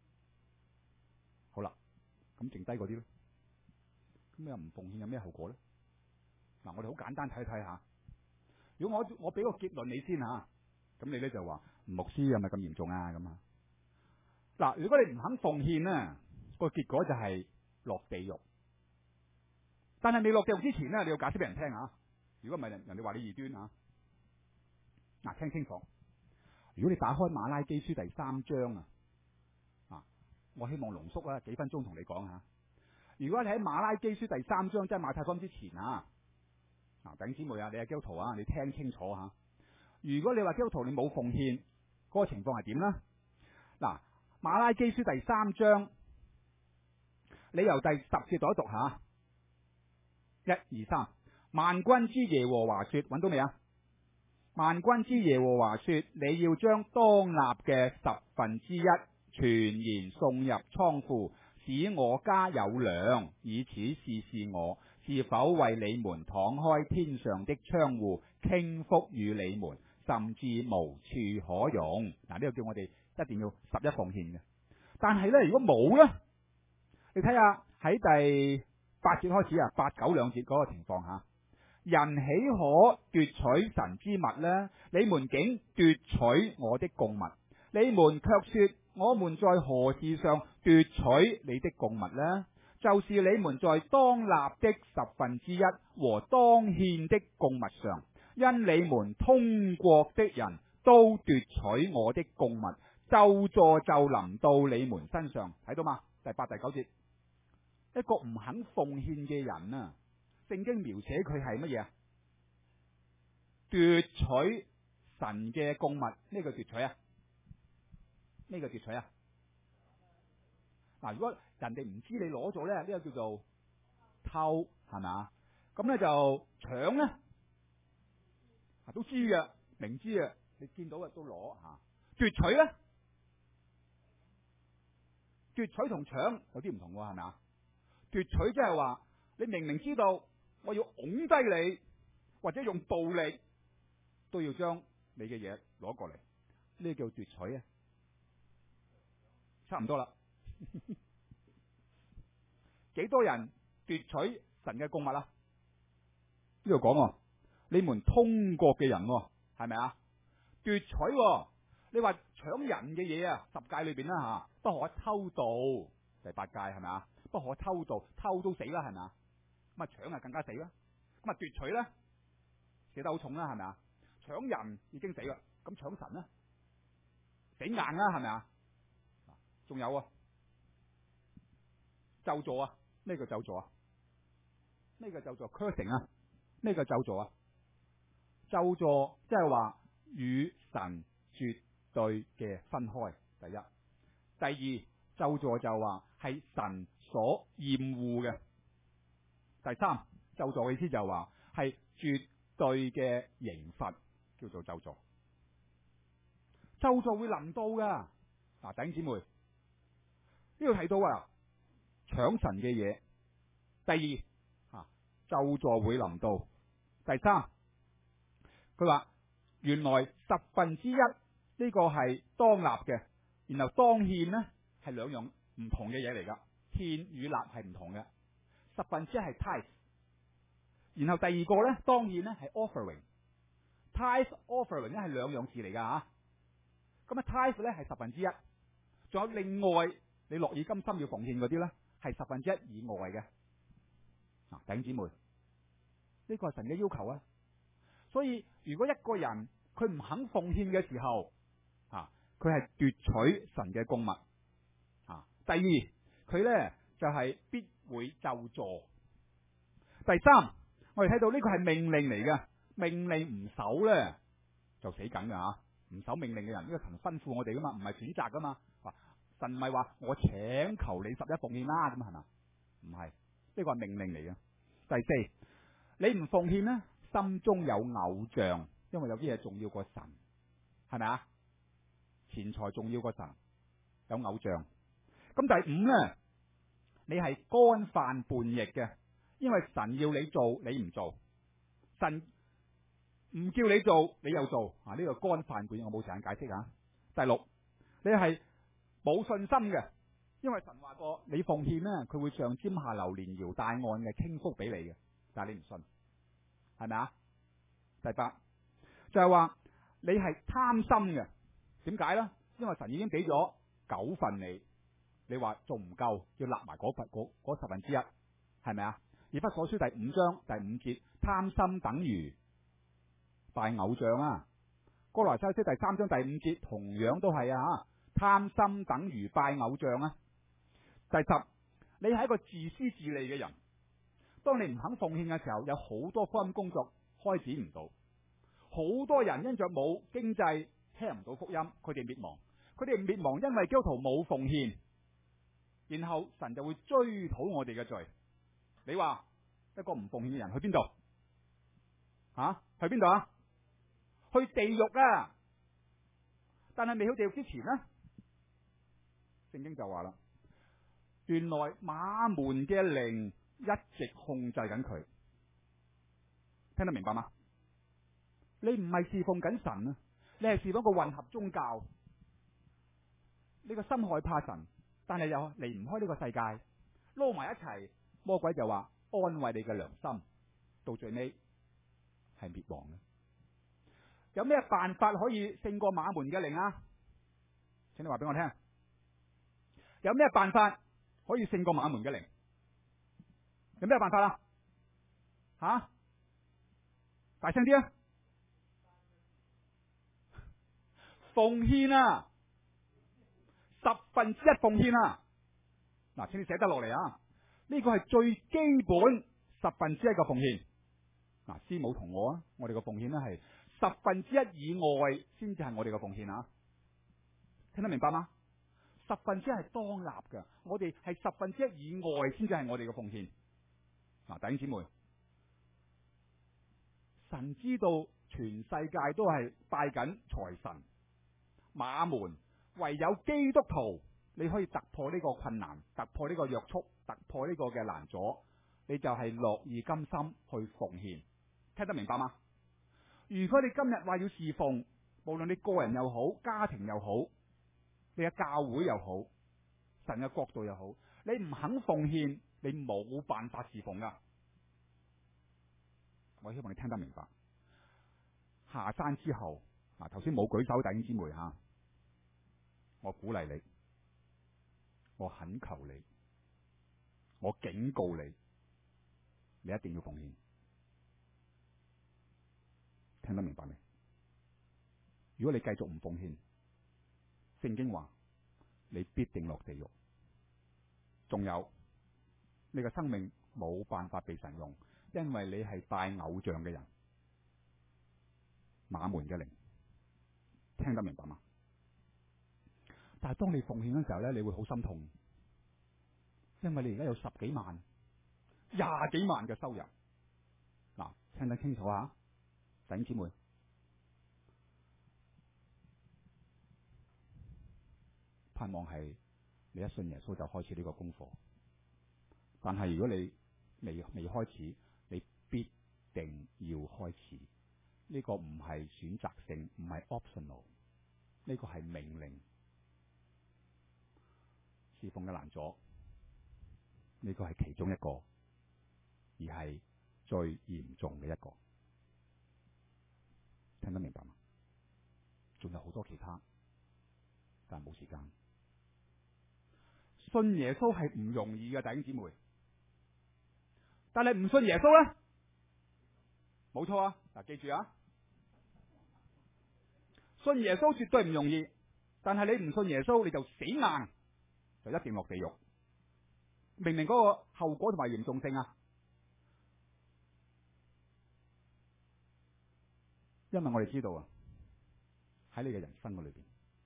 好啦，咁剩低嗰啲咧，咁又唔奉獻有咩後果咧？嗱，我哋好簡單睇睇下。如果我我俾個結論你先吓，咁你咧就話牧師係咪咁嚴重啊？咁啊，嗱，如果你唔肯奉獻咧，個結果就係落地獄。但係未落地獄之前咧，你要解釋俾人聽吓。如果唔係人人哋話你異端吓，嗱，聽清楚。如果你打開馬拉基書第三章啊，啊，我希望濃縮啦幾分鐘同你講下。如果你喺馬拉基書第三章，即係馬太福音之前啊，啊，弟兄姊妹啊，你係基督徒啊，你聽清楚吓。如果你話基督徒你冇奉獻，嗰個情況係點咧？嗱，馬拉基書第三章，你由第十節讀一讀下。一二三，萬軍之耶和華說，揾到未啊？萬軍之耶和華說，你要將當納嘅十分之一全然送入倉庫，使我家有糧，以此試試我是否為你們敞開天上的窗戶，傾福與你們，甚至無處可容。嗱，呢個叫我哋一定要十一奉獻嘅。但係咧，如果冇咧，你睇下喺第八節開始啊，八九兩節嗰個情況下，人豈可奪取神之物呢？你們竟奪取我的供物，你們卻說我們在何事上奪取你的供物呢？就是你們在當納的十分之一和當獻的供物上，因你們通國的人都奪取我的供物，咒詛就臨到你們身上。睇到嘛？第八、第九節。一個唔肯奉獻嘅人啊，聖經描寫佢係乜嘢啊？奪取神嘅供物，呢個奪取啊？呢個奪取啊？嗱，如果人哋唔知你攞咗咧，呢個叫做偷，係咪啊？咁咧就搶咧，都知嘅，明知啊，你見到嘅都攞吓。奪取咧，奪取同搶有啲唔同喎，係咪啊？奪取即係話，你明明知道我要拱低你，或者用暴力都要將你嘅嘢攞過嚟，呢叫奪取啊！差唔多啦，幾多人奪取神嘅供物啊？呢度講，你們通國嘅人係咪啊？奪取，你話搶人嘅嘢啊？十誡裏邊啦吓，不可偷盜，第八誡係咪啊？不可偷盜，偷都死啦，係咪啊？咁啊搶啊更加死啦。咁啊奪取咧，寫得好重啦，係咪啊？搶人已經死啦，咁搶神咧，死硬啦，係咪啊？仲有啊，咒詛啊，咩叫咒詛啊？咩叫咒詛 cursing 啊？咩叫咒詛啊？咒詛即係話與神絕對嘅分開。第一，第二，咒詛就話係神所厭惡嘅。第三，咒詛嘅意思就話係絕對嘅刑罰， 叫做咒詛。咒詛會臨到噶。嗱，弟兄姊妹，呢度提到啊，搶神嘅嘢。第二，啊，咒詛會臨到。第三，佢話原來十分之一呢個係當納嘅，然後當獻呢係兩樣唔同嘅嘢嚟噶。獻與納係唔同嘅。十分之一係 tithe， 然後第二個咧當獻呢係 offering。tithe offering 咧係兩樣事嚟噶吓。咁啊 tithe 咧係十分之一，仲有另外你樂意甘心要奉獻嗰啲咧係十分之一以外嘅。嗱，弟兄姊妹，呢個係神嘅要求啊。所以如果一個人佢唔肯奉獻嘅時候，啊，佢係奪取神嘅供物。啊，第二佢咧就係、是、必會咒詛。第三，我哋睇到呢個係命令嚟嘅，命令唔守咧就死梗噶吓。唔守命令嘅人，呢個神吩咐我哋噶嘛，唔係選擇噶嘛。神唔係話我請求你十一奉獻啦，咁係嘛？唔係，呢個係命令嚟嘅。第四，你唔奉獻呢，心中有偶像，因為有啲嘢重要過神，係咪啊？錢財重要過神，有偶像。咁第五呢，你係干犯叛逆嘅，因為神要你做，你唔做；神唔叫你做，你又做。啊，呢個干犯叛逆，我冇時間解釋啊。第六，你係冇信心嘅，因為神話過你奉獻呢，佢會上尖下流連搖帶按嘅傾福俾你嘅，但係你唔信，係咪啊？第八就係話你係貪心嘅，點解呢？因為神已經俾咗九份你，你話仲唔夠，要立埋嗰份嗰十分之一，係咪啊？以弗所書第五章第五節，貪心等於拜偶像啊。哥羅西書第三章第五節同樣都係啊，貪心等於拜偶像啊。第十，你係一個自私自利嘅人，當你唔肯奉獻嘅時候，有好多福音工作開展唔到，好多人因着冇經濟聽唔到福音，佢哋滅亡。佢哋滅亡，因為基督徒冇奉獻，然後神就會追討我哋嘅罪。你話一個唔奉獻嘅人去邊度？吓、啊，去邊度啊？去地獄啊！但係未去地獄之前呢，聖經就話啦，原來馬門嘅靈一直控制緊佢，聽得明白嗎？你唔係侍奉緊神啊，你係侍奉個混合宗教。你個心害怕神，但係又離唔開呢個世界，撈埋一齊，魔鬼就話安慰你嘅良心，到最尾係滅亡嘅。有咩辦法可以勝過馬門嘅靈啊？請你話俾我聽，有咩辦法可以勝過馬門嘅靈？有咩辦法啊？吓、啊，大聲啲啊！奉獻啊！十分之一奉獻啊！嗱，請你寫得落嚟啊！呢個係最基本十分之一嘅奉獻。嗱，師母同我啊，我哋嘅奉獻咧係十分之一以外先至係我哋嘅奉獻啊！聽得明白嗎？十分之一係當立嘅，我哋係十分之一以外先至係我哋嘅奉獻。嗱，弟兄姊妹，神知道全世界都係拜緊財神馬門。唯有基督徒，你可以突破呢個困難，突破呢個約束，突破呢個嘅難阻，你就係樂意甘心去奉獻。聽得明白嗎？如果你今日話要侍奉，無論你個人又好，家庭又好，你嘅教會又好，神嘅國度又好，你唔肯奉獻，你冇辦法侍奉噶。我希望你聽得明白。下山之後，嗱，頭先冇舉手弟兄姊妹吓。我鼓勵你，我懇求你，我警告你，你一定要奉獻。聽得明白未？如果你繼續唔奉獻，聖經話你必定落地獄。仲有，你嘅生命冇辦法被神用，因為你係拜偶像嘅人，馬門嘅靈。聽得明白嗎？但係當你奉獻嘅時候咧，你會好心痛，因為你而家有十幾萬、廿幾萬嘅收入。嗱，聽得清楚啊，弟兄姊妹， 盼望係你一信耶穌就開始呢個功課。但係如果你未未開始，你必定要開始。呢個唔係選擇性，唔係 optional， 呢個係命令。侍奉嘅難阻，呢個係其中一個，而係最嚴重嘅一個。聽得明白嗎？仲有好多其他，但係冇時間。信耶穌係唔容易嘅，弟兄姊妹。但係唔信耶穌咧，冇錯啊！嗱，記住啊，信耶穌絕對唔容易。但係你唔信耶穌，你就死硬，就一定落地獄。明明嗰個後果同埋嚴重性啊！因為我哋知道啊，喺你嘅人生嘅裏邊，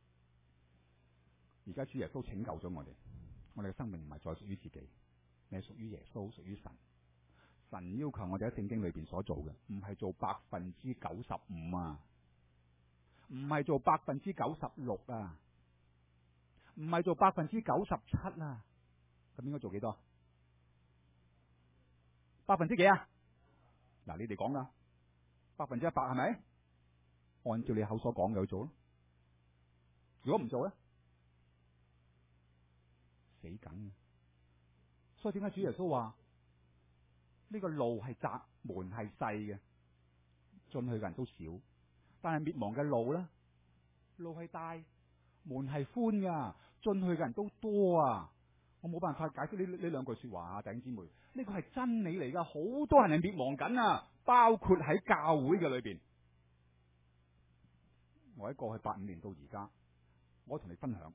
而家主耶穌拯救咗我哋，我哋嘅生命唔係再屬於自己，你係屬於耶穌，屬於神。神要求我哋喺聖經裏邊所做嘅，唔係做百分之九十五啊，唔係做百分之九十六啊，唔係做百分之九十七啊，咁應該做幾多？百分之幾啊？嗱，你哋講噶，百分之一百係咪？按照你口所講嘅去做咯。如果唔做咧，死梗。所以點解主耶穌話呢個路係窄，門係細嘅，進去嘅人都少，但係滅亡嘅路咧，路係大，門係寬噶，進去嘅人都多啊！我冇辦法解釋呢呢兩句說話啊，弟兄姊妹，呢個係真理嚟噶，好多人係滅亡緊啊，包括喺教會嘅裏邊。我喺過去八五年到而家，我同你分享，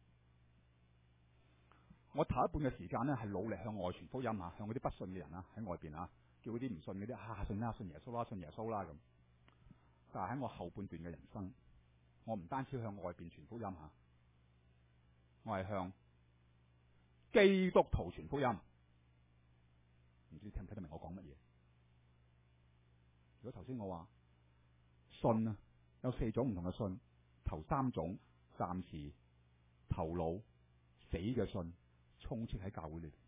我頭一半嘅時間咧係努力向外傳福音啊，向嗰啲不信嘅人啊喺外邊啊，叫嗰啲唔信嗰啲啊信啦，信耶穌啦，信耶穌啦咁。但係喺我後半段嘅人生，我唔單止向外邊傳福音吓，我係向基督徒傳福音。唔知聽唔聽得明我講乜嘢？如果頭先我話信啊，有四種唔同嘅信，頭三種暫時頭腦死嘅信，充斥喺教會裏邊。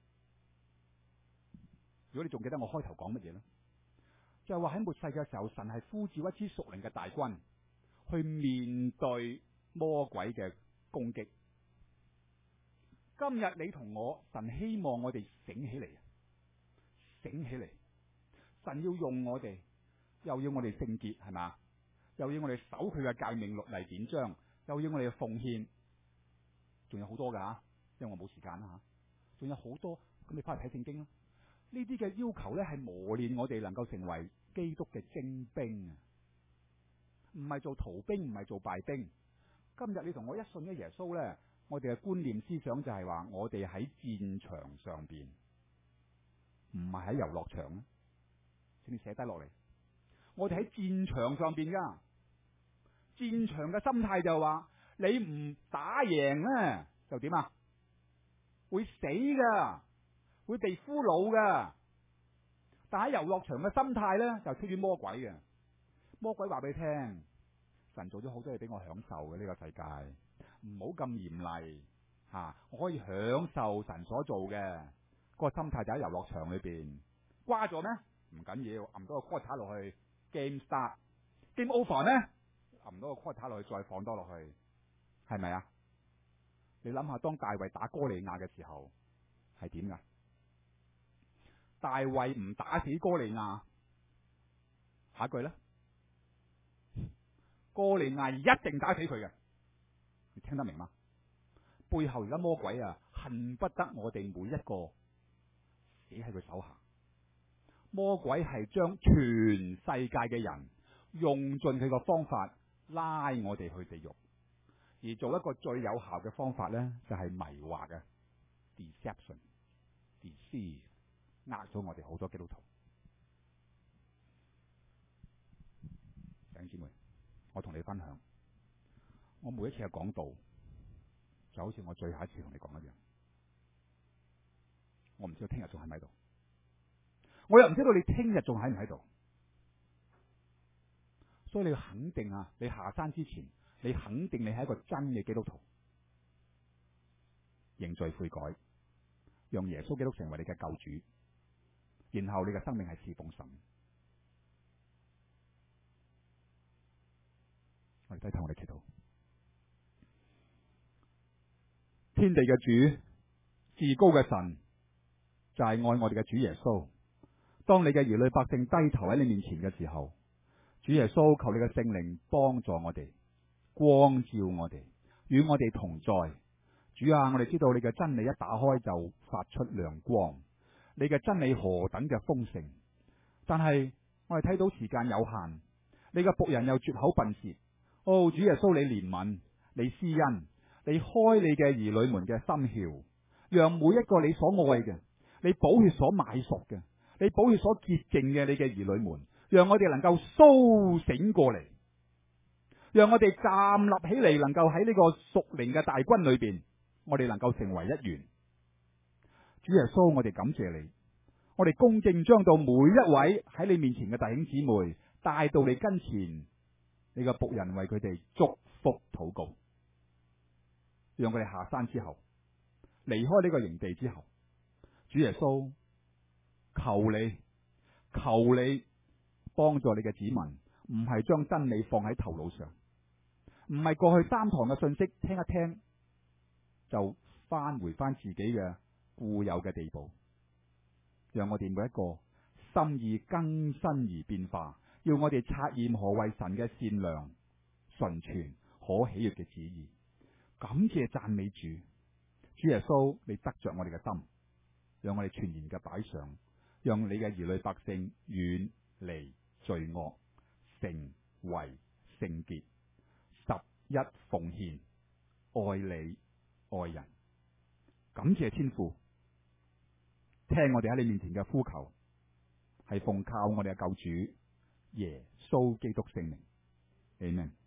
如果你仲記得我開頭講乜嘢咧，就係話喺末世嘅時候，神係呼召一支屬靈嘅大軍去面對魔鬼嘅攻擊。今日你同我，神希望我哋醒起嚟，醒起嚟。神要用我哋，又要我哋聖潔，係嘛？又要我哋守佢嘅誡命律例典章，又要我哋嘅奉獻，仲有好多噶吓，因為我冇時間啦吓，仲有好多，咁你翻去睇聖經啦。呢啲嘅要求咧係磨練我哋能夠成為基督嘅精兵啊，唔係做逃兵，唔係做敗兵。今日你同我一信咗耶穌咧，我哋嘅觀念思想就係話，我哋喺戰場上邊，唔係喺遊樂場啊，請你寫低落嚟。我哋喺戰場上邊噶，戰場嘅心態就係話，你唔打贏咧就點啊？會死噶，會被俘虜噶。但喺遊樂場嘅心態咧，就出於魔鬼嘅。魔鬼話俾你聽，神做咗好多嘢俾我享受嘅呢個世界，唔好咁嚴厲吓，我可以享受神所做嘅。個心態就喺遊樂場裏邊，瓜咗咩？唔緊要，撳多個 quota 落去。Game start，game over 咧，揞多個 quota 落去，再放多落去，係咪啊？你諗下，當大衛打哥利亞嘅時候係點噶？大衛唔打死哥利亞，下一句咧，哥利亞一定打死佢嘅，你聽得明嗎？背後而家魔鬼啊，恨不得我哋每一個死喺佢手下。魔鬼係將全世界嘅人用盡佢個方法拉我哋去地獄，而做一個最有效嘅方法咧，就係、是、迷惑嘅 deception、deceive， 呃咗我哋好多基督徒。弟兄姊妹，我同你分享，我每一次嘅講道，就好似我最後一次同你講一樣，我唔知道聽日仲喺唔喺度。我又唔知道你聽日仲喺唔喺度，所以你要肯定啊！你下山之前，你肯定你係一個真嘅基督徒。 認罪悔改，讓耶穌基督成為你嘅救主，然後你嘅生命係侍奉神。我哋低頭，我哋祈禱。天地嘅主，至高嘅神，就係愛我哋嘅主耶穌。當你嘅兒女百姓低頭喺你面前嘅時候，主耶穌，求你嘅聖靈幫助我哋，光照我哋，與我哋同在。主啊，我哋知道你嘅真理一打開就發出亮光，你嘅真理何等嘅豐盛。但係我哋睇到時間有限，你嘅僕人又絕口笨舌。哦，主耶穌，你憐憫，你施恩，你開你嘅兒女們嘅心竅，讓每一個你所愛嘅，你寶血所買贖嘅，你寶血所潔淨嘅你嘅兒女們，讓我哋能夠甦醒過嚟，讓我哋站立起嚟，能夠喺呢個屬靈嘅大軍裏邊，我哋能夠成為一員。主耶穌，我哋感謝你，我哋恭敬將到每一位喺你面前嘅弟兄姊妹帶到你跟前，你嘅僕人為佢哋祝福禱告，讓佢哋下山之後，離開呢個營地之後，主耶穌，求你求你幫助你嘅子民，唔係將真理放喺頭腦上，唔係過去三堂嘅信息聽一聽就翻回翻自己嘅固有嘅地步，讓我哋每一個心意更新而變化，要我哋察驗何為神嘅善良、純全、可喜悅嘅旨意。感謝讚美主，主耶穌，你得着我哋嘅心，讓我哋全然嘅擺上，讓你嘅兒女百姓遠離罪惡，成為聖潔，十一奉獻，愛你愛人。感謝天父，聽我哋喺你面前嘅呼求，係奉靠我哋嘅救主耶穌基督聖名，阿門。